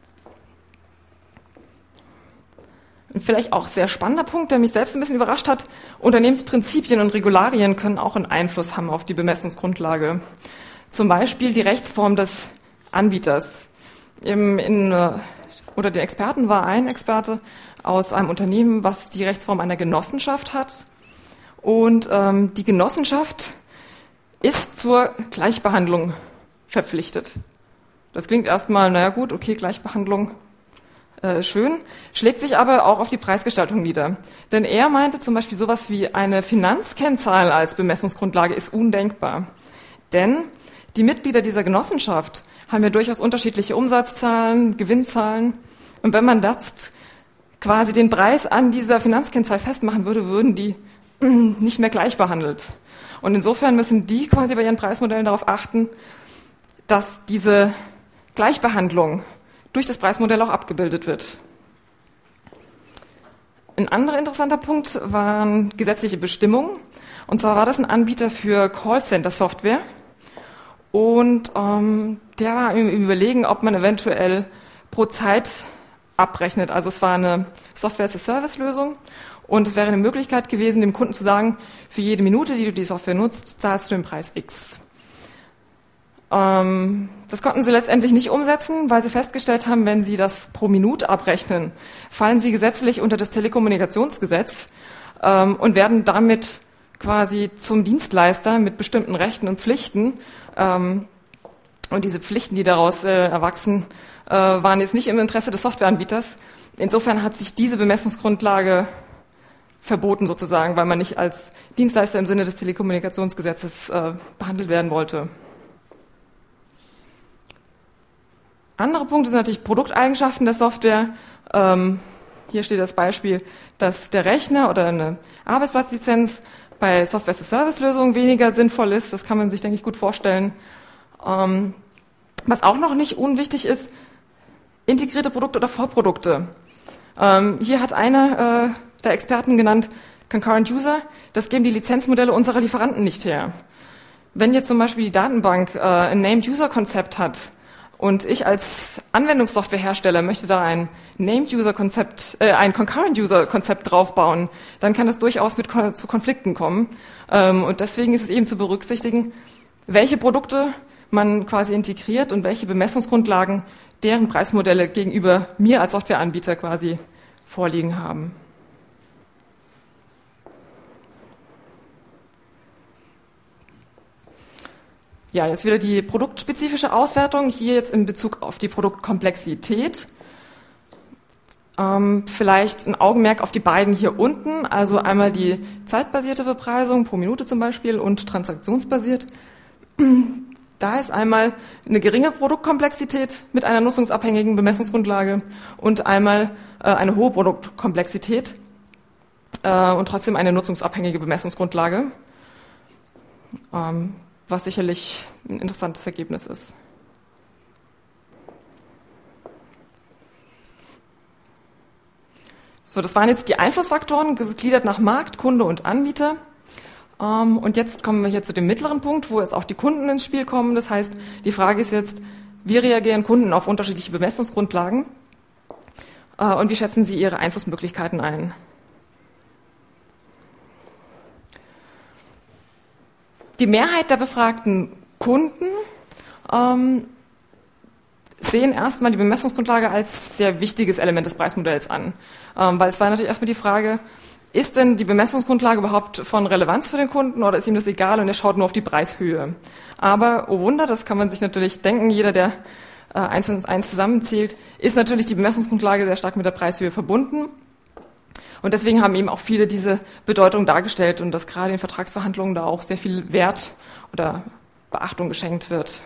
Speaker 4: Vielleicht auch sehr spannender Punkt, der mich selbst ein bisschen überrascht hat. Unternehmensprinzipien und Regularien können auch einen Einfluss haben auf die Bemessungsgrundlage. Zum Beispiel die Rechtsform des Anbieters. Im, in, oder den Experten war ein Experte aus einem Unternehmen, was die Rechtsform einer Genossenschaft hat. Und ähm, die Genossenschaft ist zur Gleichbehandlung verpflichtet. Das klingt erstmal, naja gut, okay, Gleichbehandlung. Äh, schön, schlägt sich aber auch auf die Preisgestaltung nieder. Denn er meinte zum Beispiel sowas wie eine Finanzkennzahl als Bemessungsgrundlage ist undenkbar. Denn die Mitglieder dieser Genossenschaft haben ja durchaus unterschiedliche Umsatzzahlen, Gewinnzahlen. Und wenn man das quasi den Preis an dieser Finanzkennzahl festmachen würde, würden die nicht mehr gleich behandelt. Und insofern müssen die quasi bei ihren Preismodellen darauf achten, dass diese Gleichbehandlung durch das Preismodell auch abgebildet wird. Ein anderer interessanter Punkt waren gesetzliche Bestimmungen. Und zwar war das ein Anbieter für Callcenter-Software. Und ähm, der war im Überlegen, ob man eventuell pro Zeit abrechnet. Also es war eine Software-as-a-Service-Lösung. Und es wäre eine Möglichkeit gewesen, dem Kunden zu sagen, für jede Minute, die du die Software nutzt, zahlst du den Preis X. Das konnten sie letztendlich nicht umsetzen, weil sie festgestellt haben, wenn sie das pro Minute abrechnen, fallen sie gesetzlich unter das Telekommunikationsgesetz ähm, und werden damit quasi zum Dienstleister mit bestimmten Rechten und Pflichten. Ähm, und diese Pflichten, die daraus äh, erwachsen, äh, waren jetzt nicht im Interesse des Softwareanbieters. Insofern hat sich diese Bemessungsgrundlage verboten sozusagen, weil man nicht als Dienstleister im Sinne des Telekommunikationsgesetzes äh, behandelt werden wollte. Andere Punkte sind natürlich Produkteigenschaften der Software. Ähm, hier steht das Beispiel, dass der Rechner oder eine Arbeitsplatzlizenz bei Software-as-a-Service-Lösungen weniger sinnvoll ist. Das kann man sich, denke ich, gut vorstellen. Ähm, was auch noch nicht unwichtig ist, integrierte Produkte oder Vorprodukte. Ähm, hier hat einer äh, der Experten genannt, Concurrent User. Das geben die Lizenzmodelle unserer Lieferanten nicht her. Wenn jetzt zum Beispiel die Datenbank äh, ein Named-User-Konzept hat, und ich als Anwendungssoftwarehersteller möchte da ein Named-User-Konzept, äh, ein Concurrent-User-Konzept draufbauen, dann kann das durchaus mit kon- zu Konflikten kommen. Ähm, und deswegen ist es eben zu berücksichtigen, welche Produkte man quasi integriert und welche Bemessungsgrundlagen deren Preismodelle gegenüber mir als Softwareanbieter quasi vorliegen haben. Ja, jetzt wieder die produktspezifische Auswertung, hier jetzt in Bezug auf die Produktkomplexität. Ähm, vielleicht ein Augenmerk auf die beiden hier unten, also einmal die zeitbasierte Bepreisung pro Minute zum Beispiel und transaktionsbasiert. Da ist einmal eine geringe Produktkomplexität mit einer nutzungsabhängigen Bemessungsgrundlage und einmal äh, eine hohe Produktkomplexität äh, und trotzdem eine nutzungsabhängige Bemessungsgrundlage. Ähm, was sicherlich ein interessantes Ergebnis ist. So, das waren jetzt die Einflussfaktoren, gegliedert nach Markt, Kunde und Anbieter. Und jetzt kommen wir hier zu dem mittleren Punkt, wo jetzt auch die Kunden ins Spiel kommen. Das heißt, die Frage ist jetzt, wie reagieren Kunden auf unterschiedliche Bemessungsgrundlagen äh, und wie schätzen sie ihre Einflussmöglichkeiten ein? Die Mehrheit der befragten Kunden ähm, sehen erstmal die Bemessungsgrundlage als sehr wichtiges Element des Preismodells an. Ähm, weil es war natürlich erstmal die Frage, ist denn die Bemessungsgrundlage überhaupt von Relevanz für den Kunden oder ist ihm das egal und er schaut nur auf die Preishöhe? Aber, oh Wunder, das kann man sich natürlich denken, jeder, der äh, eins und eins zusammenzählt, ist natürlich die Bemessungsgrundlage sehr stark mit der Preishöhe verbunden. Und deswegen haben eben auch viele diese Bedeutung dargestellt und dass gerade in Vertragsverhandlungen da auch sehr viel Wert oder Beachtung geschenkt wird.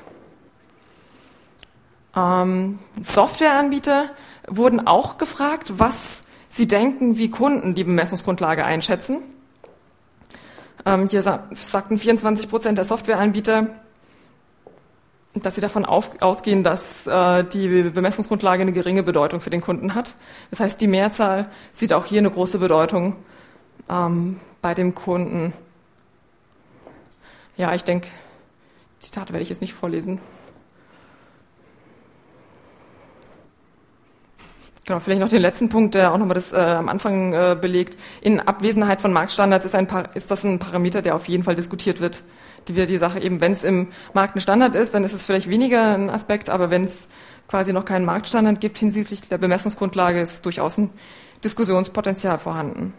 Speaker 4: Ähm, Softwareanbieter wurden auch gefragt, was sie denken, wie Kunden die Bemessungsgrundlage einschätzen. Ähm, hier sa- sagten vierundzwanzig Prozent der Softwareanbieter, dass sie davon auf, ausgehen, dass äh, die Bemessungsgrundlage eine geringe Bedeutung für den Kunden hat. Das heißt, die Mehrzahl sieht auch hier eine große Bedeutung ähm, bei dem Kunden. Ja, ich denke, Zitate werde ich jetzt nicht vorlesen. Genau, vielleicht noch den letzten Punkt, der auch nochmal das äh, am Anfang äh, belegt. In Abwesenheit von Marktstandards ist, ein Par- ist das ein Parameter, der auf jeden Fall diskutiert wird. Die, wir die Sache eben, wenn es im Markt ein Standard ist, dann ist es vielleicht weniger ein Aspekt, aber wenn es quasi noch keinen Marktstandard gibt hinsichtlich der Bemessungsgrundlage, ist durchaus ein Diskussionspotenzial vorhanden.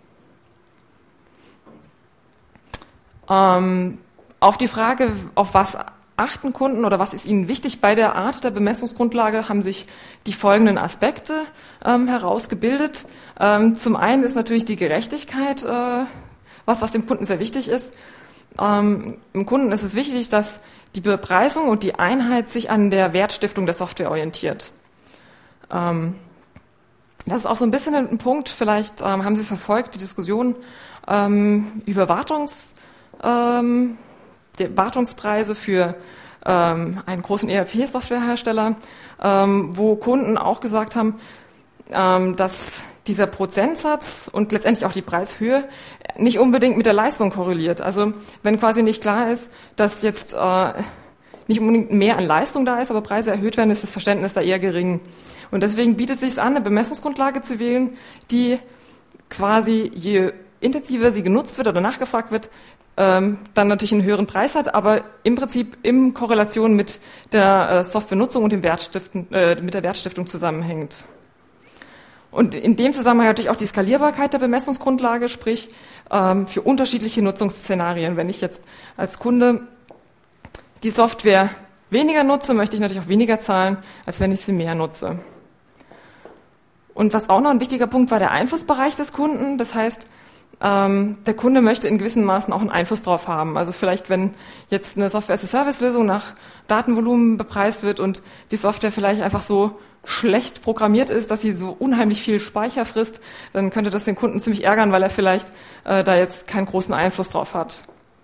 Speaker 4: Ähm, auf die Frage, auf was achten Kunden oder was ist ihnen wichtig bei der Art der Bemessungsgrundlage, haben sich die folgenden Aspekte ähm, herausgebildet. Ähm, zum einen ist natürlich die Gerechtigkeit äh, was, was dem Kunden sehr wichtig ist. Ähm, Im Kunden ist es wichtig, dass die Bepreisung und die Einheit sich an der Wertstiftung der Software orientiert. Ähm, das ist auch so ein bisschen ein Punkt, vielleicht ähm, haben Sie es verfolgt, die Diskussion ähm, über Wartungs, ähm, die Wartungspreise für ähm, einen großen E R P-Softwarehersteller, ähm, wo Kunden auch gesagt haben, ähm, dass dieser Prozentsatz und letztendlich auch die Preishöhe nicht unbedingt mit der Leistung korreliert. Also wenn quasi nicht klar ist, dass jetzt äh, nicht unbedingt mehr an Leistung da ist, aber Preise erhöht werden, ist das Verständnis da eher gering. Und deswegen bietet es sich an, eine Bemessungsgrundlage zu wählen, die quasi, je intensiver sie genutzt wird oder nachgefragt wird, ähm, dann natürlich einen höheren Preis hat, aber im Prinzip in Korrelation mit der äh, Softwarenutzung und dem Wertstiften, äh, mit der Wertstiftung zusammenhängt. Und in dem Zusammenhang natürlich auch die Skalierbarkeit der Bemessungsgrundlage, sprich ähm, für unterschiedliche Nutzungsszenarien. Wenn ich jetzt als Kunde die Software weniger nutze, möchte ich natürlich auch weniger zahlen, als wenn ich sie mehr nutze. Und was auch noch ein wichtiger Punkt war, der Einflussbereich des Kunden. Das heißt, ähm, der Kunde möchte in gewissen Maßen auch einen Einfluss drauf haben. Also vielleicht, wenn jetzt eine Software-as-a-Service-Lösung nach Datenvolumen bepreist wird und die Software vielleicht einfach so schlecht programmiert ist, dass sie so unheimlich viel Speicher frisst, dann könnte das den Kunden ziemlich ärgern, weil er vielleicht äh, da jetzt keinen großen Einfluss drauf hat.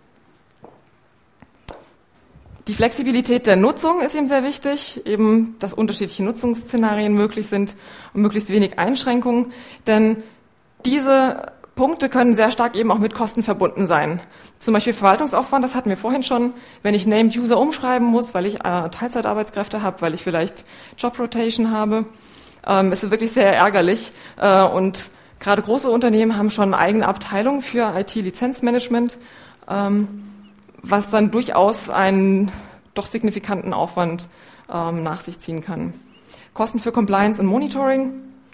Speaker 4: Die Flexibilität der Nutzung ist ihm sehr wichtig, eben, dass unterschiedliche Nutzungsszenarien möglich sind und möglichst wenig Einschränkungen, denn diese Punkte können sehr stark eben auch mit Kosten verbunden sein. Zum Beispiel Verwaltungsaufwand, das hatten wir vorhin schon, wenn ich Named User umschreiben muss, weil ich äh, Teilzeitarbeitskräfte habe, weil ich vielleicht Job Rotation habe, ähm, ist es wirklich sehr ärgerlich. Äh, und gerade große Unternehmen haben schon eigene Abteilungen für I T-Lizenzmanagement, ähm, was dann durchaus einen doch signifikanten Aufwand ähm, nach sich ziehen kann. Kosten für Compliance und Monitoring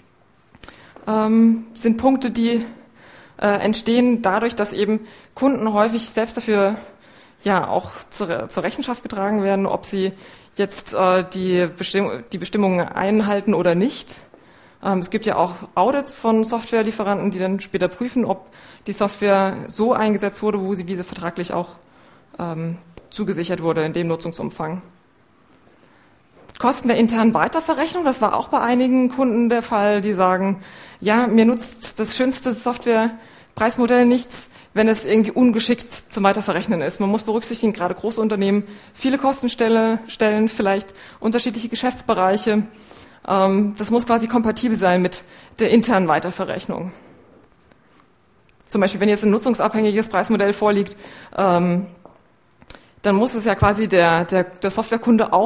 Speaker 4: ähm, sind Punkte, die äh, entstehen dadurch, dass eben Kunden häufig selbst dafür ja auch zur, zur Rechenschaft getragen werden, ob sie jetzt äh, die, Bestimm- die Bestimmungen einhalten oder nicht. Ähm, es gibt ja auch Audits von Softwarelieferanten, die dann später prüfen, ob die Software so eingesetzt wurde, wo sie wie sie vertraglich auch ähm, zugesichert wurde in dem Nutzungsumfang. Kosten der internen Weiterverrechnung, das war auch bei einigen Kunden der Fall, die sagen, ja, mir nutzt das schönste Softwarepreismodell nichts, wenn es irgendwie ungeschickt zum Weiterverrechnen ist. Man muss berücksichtigen, gerade große Unternehmen, viele Kostenstellen, stellen vielleicht unterschiedliche Geschäftsbereiche. Ähm, das muss quasi kompatibel sein mit der internen Weiterverrechnung. Zum Beispiel, wenn jetzt ein nutzungsabhängiges Preismodell vorliegt, ähm, dann muss es ja quasi der, der, der Softwarekunde auch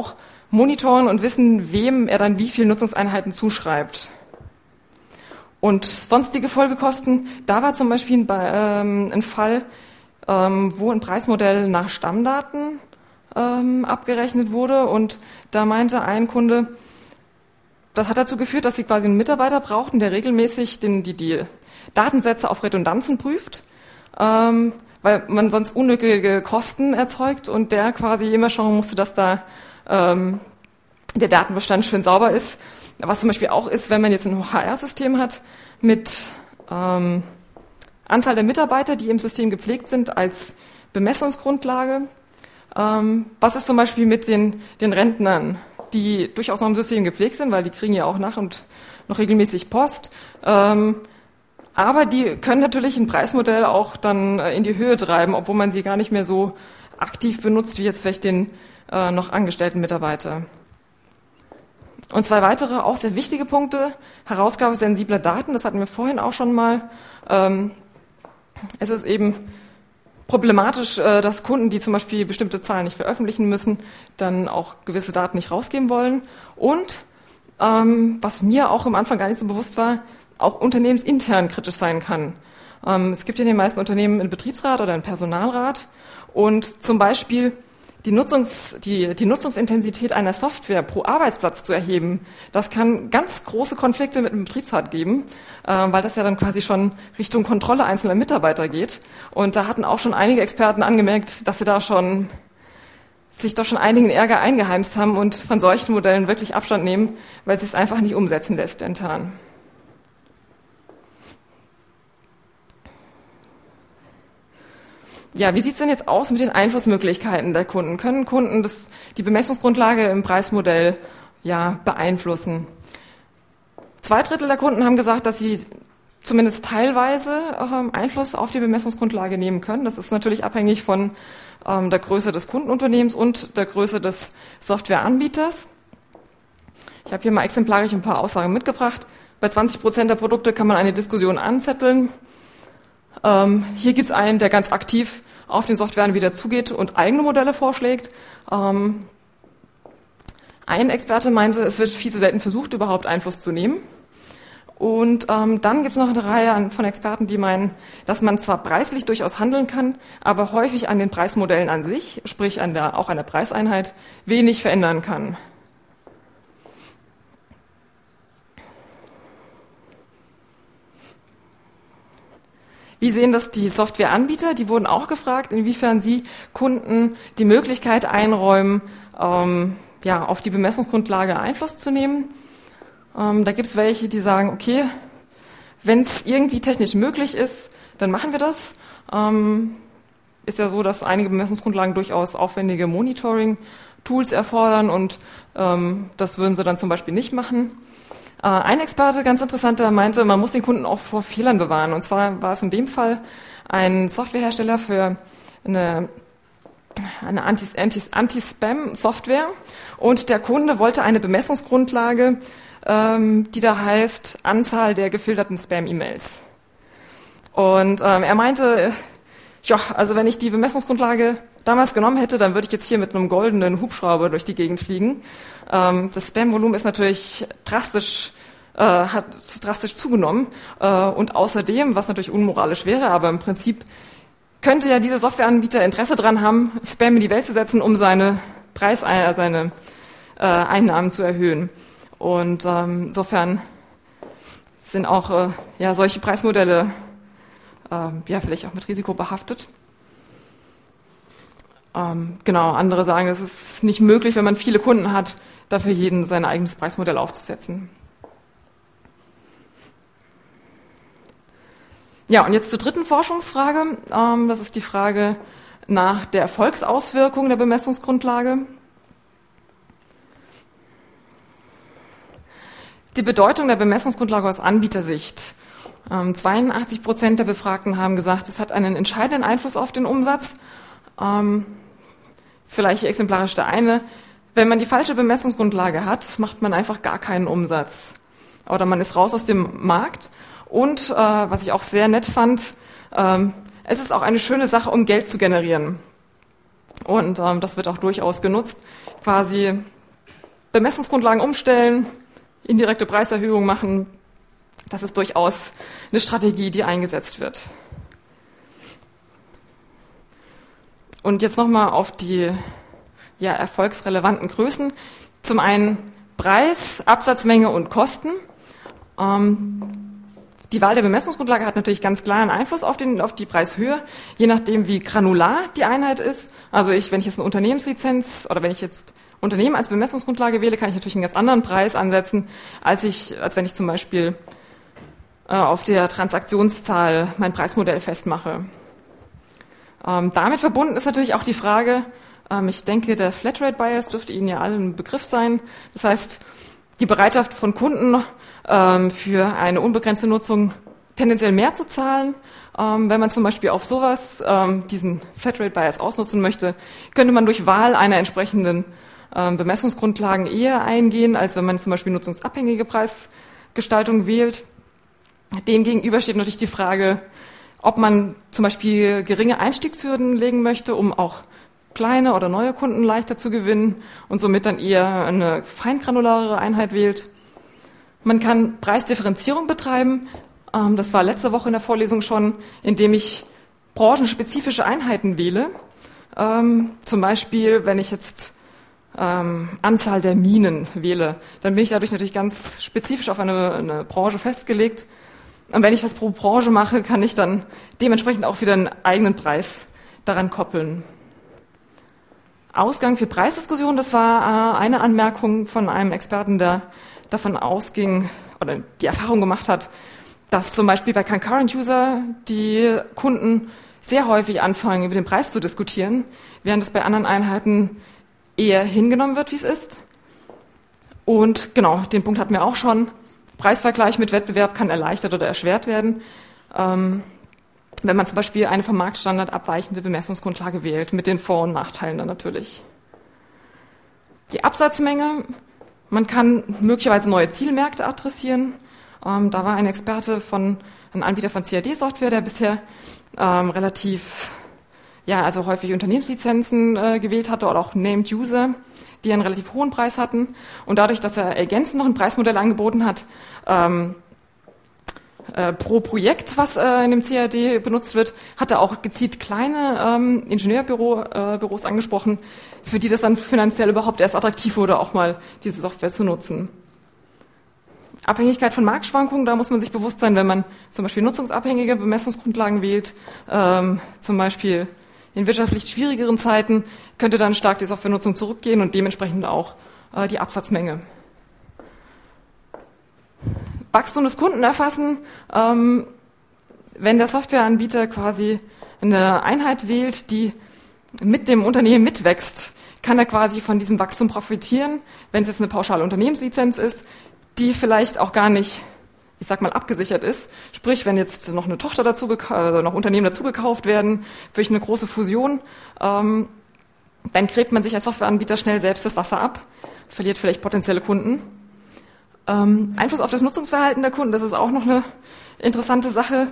Speaker 4: monitoren und wissen, wem er dann wie viel Nutzungseinheiten zuschreibt. Und sonstige Folgekosten, da war zum Beispiel ein, ähm, ein Fall, ähm, wo ein Preismodell nach Stammdaten ähm, abgerechnet wurde, und da meinte ein Kunde, das hat dazu geführt, dass sie quasi einen Mitarbeiter brauchten, der regelmäßig den, die, die Datensätze auf Redundanzen prüft, ähm, weil man sonst unnötige Kosten erzeugt, und der quasi immer schauen musste, dass da ähm, der Datenbestand schön sauber ist. Was zum Beispiel auch ist, wenn man jetzt ein H R-System hat mit ähm, Anzahl der Mitarbeiter, die im System gepflegt sind, als Bemessungsgrundlage. Ähm, was ist zum Beispiel mit den, den Rentnern, die durchaus noch im System gepflegt sind, weil die kriegen ja auch nach und noch regelmäßig Post. Ähm, aber die können natürlich ein Preismodell auch dann äh, in die Höhe treiben, obwohl man sie gar nicht mehr so aktiv benutzt, wie jetzt vielleicht den äh, noch angestellten Mitarbeiter. Und zwei weitere, auch sehr wichtige Punkte: Herausgabe sensibler Daten, das hatten wir vorhin auch schon mal. Ähm, es ist eben problematisch, äh, dass Kunden, die zum Beispiel bestimmte Zahlen nicht veröffentlichen müssen, dann auch gewisse Daten nicht rausgeben wollen. Und, ähm, was mir auch am Anfang gar nicht so bewusst war, auch unternehmensintern kritisch sein kann. Ähm, es gibt ja in den meisten Unternehmen einen Betriebsrat oder einen Personalrat, und zum Beispiel Die, Nutzungs, die, die Nutzungsintensität einer Software pro Arbeitsplatz zu erheben, das kann ganz große Konflikte mit dem Betriebsrat geben, äh, weil das ja dann quasi schon Richtung Kontrolle einzelner Mitarbeiter geht. Und da hatten auch schon einige Experten angemerkt, dass sie da schon sich doch schon einigen Ärger eingeheimst haben und von solchen Modellen wirklich Abstand nehmen, weil es sich einfach nicht umsetzen lässt intern. Ja, wie sieht es denn jetzt aus mit den Einflussmöglichkeiten der Kunden? Können Kunden das, die Bemessungsgrundlage im Preismodell ja, beeinflussen? Zwei Drittel der Kunden haben gesagt, dass sie zumindest teilweise ähm, Einfluss auf die Bemessungsgrundlage nehmen können. Das ist natürlich abhängig von ähm, der Größe des Kundenunternehmens und der Größe des Softwareanbieters. Ich habe hier mal exemplarisch ein paar Aussagen mitgebracht. Bei zwanzig Prozent der Produkte kann man eine Diskussion anzetteln. Ähm, hier gibt es einen, der ganz aktiv auf den Softwareanbieter zugeht und eigene Modelle vorschlägt. Ähm, ein Experte meinte, es wird viel zu selten versucht, überhaupt Einfluss zu nehmen. Und ähm, dann gibt es noch eine Reihe an, von Experten, die meinen, dass man zwar preislich durchaus handeln kann, aber häufig an den Preismodellen an sich, sprich an der, auch an der Preiseinheit, wenig verändern kann. Wie sehen das die Softwareanbieter? Die wurden auch gefragt, inwiefern sie Kunden die Möglichkeit einräumen, ähm, ja, auf die Bemessungsgrundlage Einfluss zu nehmen. Ähm, da gibt es welche, die sagen, okay, wenn es irgendwie technisch möglich ist, dann machen wir das. Ähm, ist ja so, dass einige Bemessungsgrundlagen durchaus aufwendige Monitoring-Tools erfordern, und ähm, das würden sie dann zum Beispiel nicht machen. Ein Experte, ganz interessant, der meinte, man muss den Kunden auch vor Fehlern bewahren. Und zwar war es in dem Fall ein Softwarehersteller für eine, eine Anti-Spam-Software. Und der Kunde wollte eine Bemessungsgrundlage, ähm, die da heißt Anzahl der gefilterten Spam-E-Mails. Und ähm, er meinte, ja, also wenn ich die Bemessungsgrundlage damals genommen hätte, dann würde ich jetzt hier mit einem goldenen Hubschrauber durch die Gegend fliegen. Ähm, das Spam-Volumen ist natürlich drastisch, äh, hat drastisch zugenommen. Äh, und außerdem, was natürlich unmoralisch wäre, aber im Prinzip könnte ja dieser Softwareanbieter Interesse daran haben, Spam in die Welt zu setzen, um seine Preis, äh, seine äh, Einnahmen zu erhöhen. Und ähm, insofern sind auch äh, ja, solche Preismodelle äh, ja vielleicht auch mit Risiko behaftet. Ähm, genau, andere sagen, es ist nicht möglich, wenn man viele Kunden hat, dafür jeden sein eigenes Preismodell aufzusetzen. Ja, und jetzt zur dritten Forschungsfrage. Ähm, das ist die Frage nach der Erfolgsauswirkung der Bemessungsgrundlage. Die Bedeutung der Bemessungsgrundlage aus Anbietersicht. Ähm, zweiundachtzig Prozent der Befragten haben gesagt, es hat einen entscheidenden Einfluss auf den Umsatz. Ähm, vielleicht exemplarisch der eine: Wenn man die falsche Bemessungsgrundlage hat, macht man einfach gar keinen Umsatz. Oder man ist raus aus dem Markt. Und, äh, was ich auch sehr nett fand, ähm, es ist auch eine schöne Sache, um Geld zu generieren. Und ähm, das wird auch durchaus genutzt, quasi Bemessungsgrundlagen umstellen, indirekte Preiserhöhungen machen. Das ist durchaus eine Strategie, die eingesetzt wird. Und jetzt nochmal auf die ja, erfolgsrelevanten Größen. Zum einen Preis, Absatzmenge und Kosten. Ähm, die Wahl der Bemessungsgrundlage hat natürlich ganz klar einen Einfluss auf, den, auf die Preishöhe, je nachdem wie granular die Einheit ist. Also ich, wenn ich jetzt eine Unternehmenslizenz oder wenn ich jetzt Unternehmen als Bemessungsgrundlage wähle, kann ich natürlich einen ganz anderen Preis ansetzen, als, ich, als wenn ich zum Beispiel äh, auf der Transaktionszahl mein Preismodell festmache. Ähm, damit verbunden ist natürlich auch die Frage, ähm, ich denke, der Flatrate Bias dürfte Ihnen ja allen ein Begriff sein. Das heißt, die Bereitschaft von Kunden ähm, für eine unbegrenzte Nutzung tendenziell mehr zu zahlen. Ähm, wenn man zum Beispiel auf sowas, ähm, diesen Flatrate Bias ausnutzen möchte, könnte man durch Wahl einer entsprechenden ähm, Bemessungsgrundlagen eher eingehen, als wenn man zum Beispiel nutzungsabhängige Preisgestaltung wählt. Demgegenüber steht natürlich die Frage, ob man zum Beispiel geringe Einstiegshürden legen möchte, um auch kleine oder neue Kunden leichter zu gewinnen und somit dann eher eine feingranularere Einheit wählt. Man kann Preisdifferenzierung betreiben. Das war letzte Woche in der Vorlesung schon, indem ich branchenspezifische Einheiten wähle. Zum Beispiel, wenn ich jetzt Anzahl der Minen wähle, dann bin ich dadurch natürlich ganz spezifisch auf eine, eine Branche festgelegt. Und wenn ich das pro Branche mache, kann ich dann dementsprechend auch wieder einen eigenen Preis daran koppeln. Ausgang für Preisdiskussionen, das war äh, eine Anmerkung von einem Experten, der davon ausging oder die Erfahrung gemacht hat, dass zum Beispiel bei Concurrent User die Kunden sehr häufig anfangen, über den Preis zu diskutieren, während es bei anderen Einheiten eher hingenommen wird, wie es ist. Und genau, den Punkt hatten wir auch schon. Preisvergleich mit Wettbewerb kann erleichtert oder erschwert werden, ähm, wenn man zum Beispiel eine vom Marktstandard abweichende Bemessungsgrundlage wählt, mit den Vor- und Nachteilen dann natürlich. Die Absatzmenge, man kann möglicherweise neue Zielmärkte adressieren. Ähm, da war ein Experte von, ein Anbieter von C A D-Software, der bisher ähm, relativ, ja, also häufig Unternehmenslizenzen äh, gewählt hatte oder auch Named User, die einen relativ hohen Preis hatten. Und dadurch, dass er ergänzend noch ein Preismodell angeboten hat, ähm, äh, pro Projekt, was äh, in dem C A D benutzt wird, hat er auch gezielt kleine ähm, Ingenieurbüros äh, angesprochen, für die das dann finanziell überhaupt erst attraktiv wurde, auch mal diese Software zu nutzen. Abhängigkeit von Marktschwankungen, da muss man sich bewusst sein, wenn man zum Beispiel nutzungsabhängige Bemessungsgrundlagen wählt, ähm, zum Beispiel in wirtschaftlich schwierigeren Zeiten, könnte dann stark die Softwarenutzung zurückgehen und dementsprechend auch äh, die Absatzmenge. Wachstum des Kunden erfassen, ähm, wenn der Softwareanbieter quasi eine Einheit wählt, die mit dem Unternehmen mitwächst, kann er quasi von diesem Wachstum profitieren, wenn es jetzt eine pauschale Unternehmenslizenz ist, die vielleicht auch gar nicht, ich sag mal, abgesichert ist. Sprich, wenn jetzt noch eine Tochter dazu, also noch Unternehmen dazu gekauft werden, durch eine große Fusion, ähm, dann gräbt man sich als Softwareanbieter schnell selbst das Wasser ab, verliert vielleicht potenzielle Kunden. Ähm, Einfluss auf das Nutzungsverhalten der Kunden, das ist auch noch eine interessante Sache.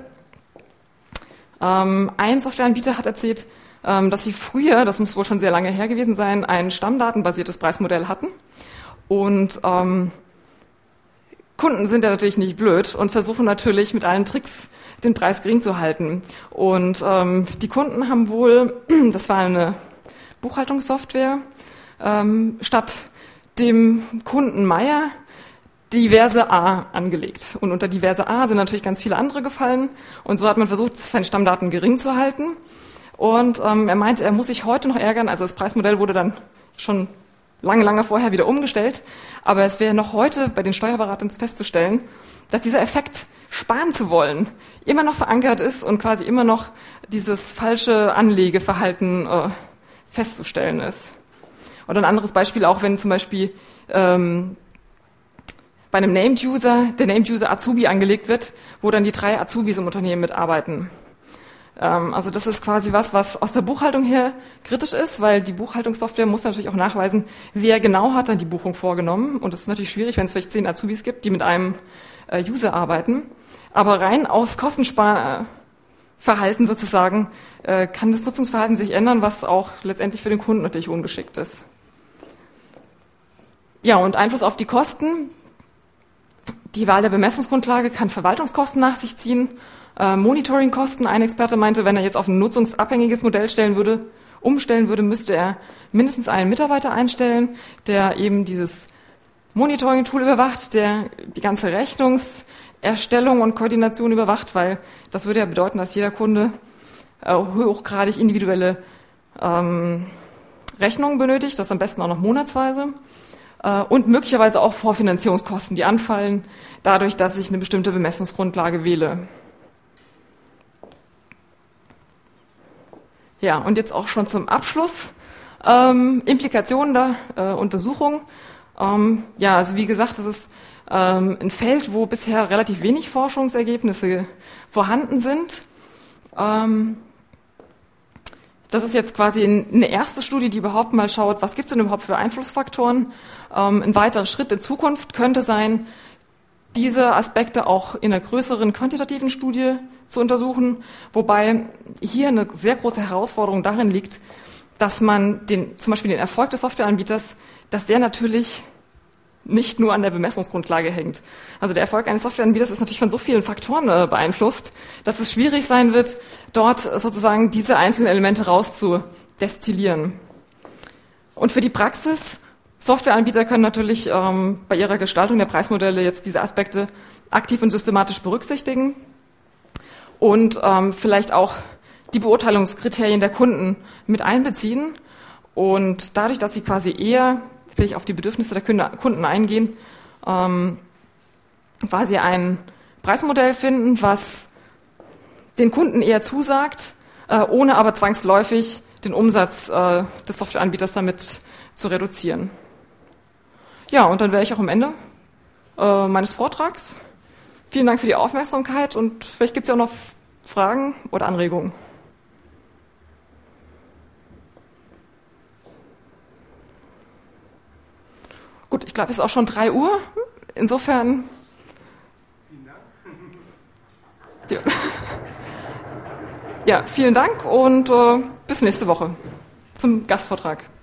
Speaker 4: Ähm, ein Softwareanbieter hat erzählt, ähm, dass sie früher, das muss wohl schon sehr lange her gewesen sein, ein stammdatenbasiertes Preismodell hatten. Und ähm, Kunden sind ja natürlich nicht blöd und versuchen natürlich mit allen Tricks den Preis gering zu halten. Und ähm, die Kunden haben wohl, das war eine Buchhaltungssoftware, ähm, statt dem Kunden Meier diverse A angelegt. Und unter diverse A sind natürlich ganz viele andere gefallen. Und so hat man versucht, seine Stammdaten gering zu halten. Und ähm, er meinte, er muss sich heute noch ärgern. Also das Preismodell wurde dann schon lange, lange vorher wieder umgestellt. Aber es wäre noch heute bei den Steuerberatern festzustellen, dass dieser Effekt, sparen zu wollen, immer noch verankert ist und quasi immer noch dieses falsche Anlegeverhalten äh, festzustellen ist. Oder ein anderes Beispiel auch, wenn zum Beispiel ähm, bei einem Named User der Named User Azubi angelegt wird, wo dann die drei Azubis im Unternehmen mitarbeiten. Ähm, also das ist quasi was, was aus der Buchhaltung her kritisch ist, weil die Buchhaltungssoftware muss natürlich auch nachweisen, wer genau hat dann die Buchung vorgenommen. Und das ist natürlich schwierig, wenn es vielleicht zehn Azubis gibt, die mit einem äh, User arbeiten. Aber rein aus Kostensparverhalten sozusagen äh, kann das Nutzungsverhalten sich ändern, was auch letztendlich für den Kunden natürlich ungeschickt ist. Ja, und Einfluss auf die Kosten. Die Wahl der Bemessungsgrundlage kann Verwaltungskosten nach sich ziehen, äh, Monitoringkosten. Ein Experte meinte, wenn er jetzt auf ein nutzungsabhängiges Modell stellen würde, umstellen würde, müsste er mindestens einen Mitarbeiter einstellen, der eben dieses Monitoring-Tool überwacht, der die ganze Rechnungserstellung und Koordination überwacht, weil das würde ja bedeuten, dass jeder Kunde äh, hochgradig individuelle ähm, Rechnungen benötigt, das am besten auch noch monatsweise. Und möglicherweise auch Vorfinanzierungskosten, die anfallen, dadurch, dass ich eine bestimmte Bemessungsgrundlage wähle. Ja, und jetzt auch schon zum Abschluss. Ähm, Implikationen der äh, Untersuchung. Ähm, ja, also wie gesagt, das ist ähm, ein Feld, wo bisher relativ wenig Forschungsergebnisse vorhanden sind. Ähm, Das ist jetzt quasi eine erste Studie, die überhaupt mal schaut, was gibt es denn überhaupt für Einflussfaktoren. Ähm, ein weiterer Schritt in Zukunft könnte sein, diese Aspekte auch in einer größeren quantitativen Studie zu untersuchen, wobei hier eine sehr große Herausforderung darin liegt, dass man den, zum Beispiel den Erfolg des Softwareanbieters, dass der natürlich nicht nur an der Bemessungsgrundlage hängt. Also der Erfolg eines Softwareanbieters ist natürlich von so vielen Faktoren äh, beeinflusst, dass es schwierig sein wird, dort sozusagen diese einzelnen Elemente rauszudestillieren. Und für die Praxis, Softwareanbieter können natürlich ähm, bei ihrer Gestaltung der Preismodelle jetzt diese Aspekte aktiv und systematisch berücksichtigen und ähm, vielleicht auch die Beurteilungskriterien der Kunden mit einbeziehen. Und dadurch, dass sie quasi eher will ich auf die Bedürfnisse der Kunden eingehen, ähm, quasi ein Preismodell finden, was den Kunden eher zusagt, äh, ohne aber zwangsläufig den Umsatz äh, des Softwareanbieters damit zu reduzieren. Ja, und dann wäre ich auch am Ende äh, meines Vortrags. Vielen Dank für die Aufmerksamkeit und vielleicht gibt es ja auch noch Fragen oder Anregungen. Gut, ich glaube, es ist auch schon drei Uhr. Insofern. Vielen Dank. Ja, ja vielen Dank und äh, bis nächste Woche zum Gastvortrag.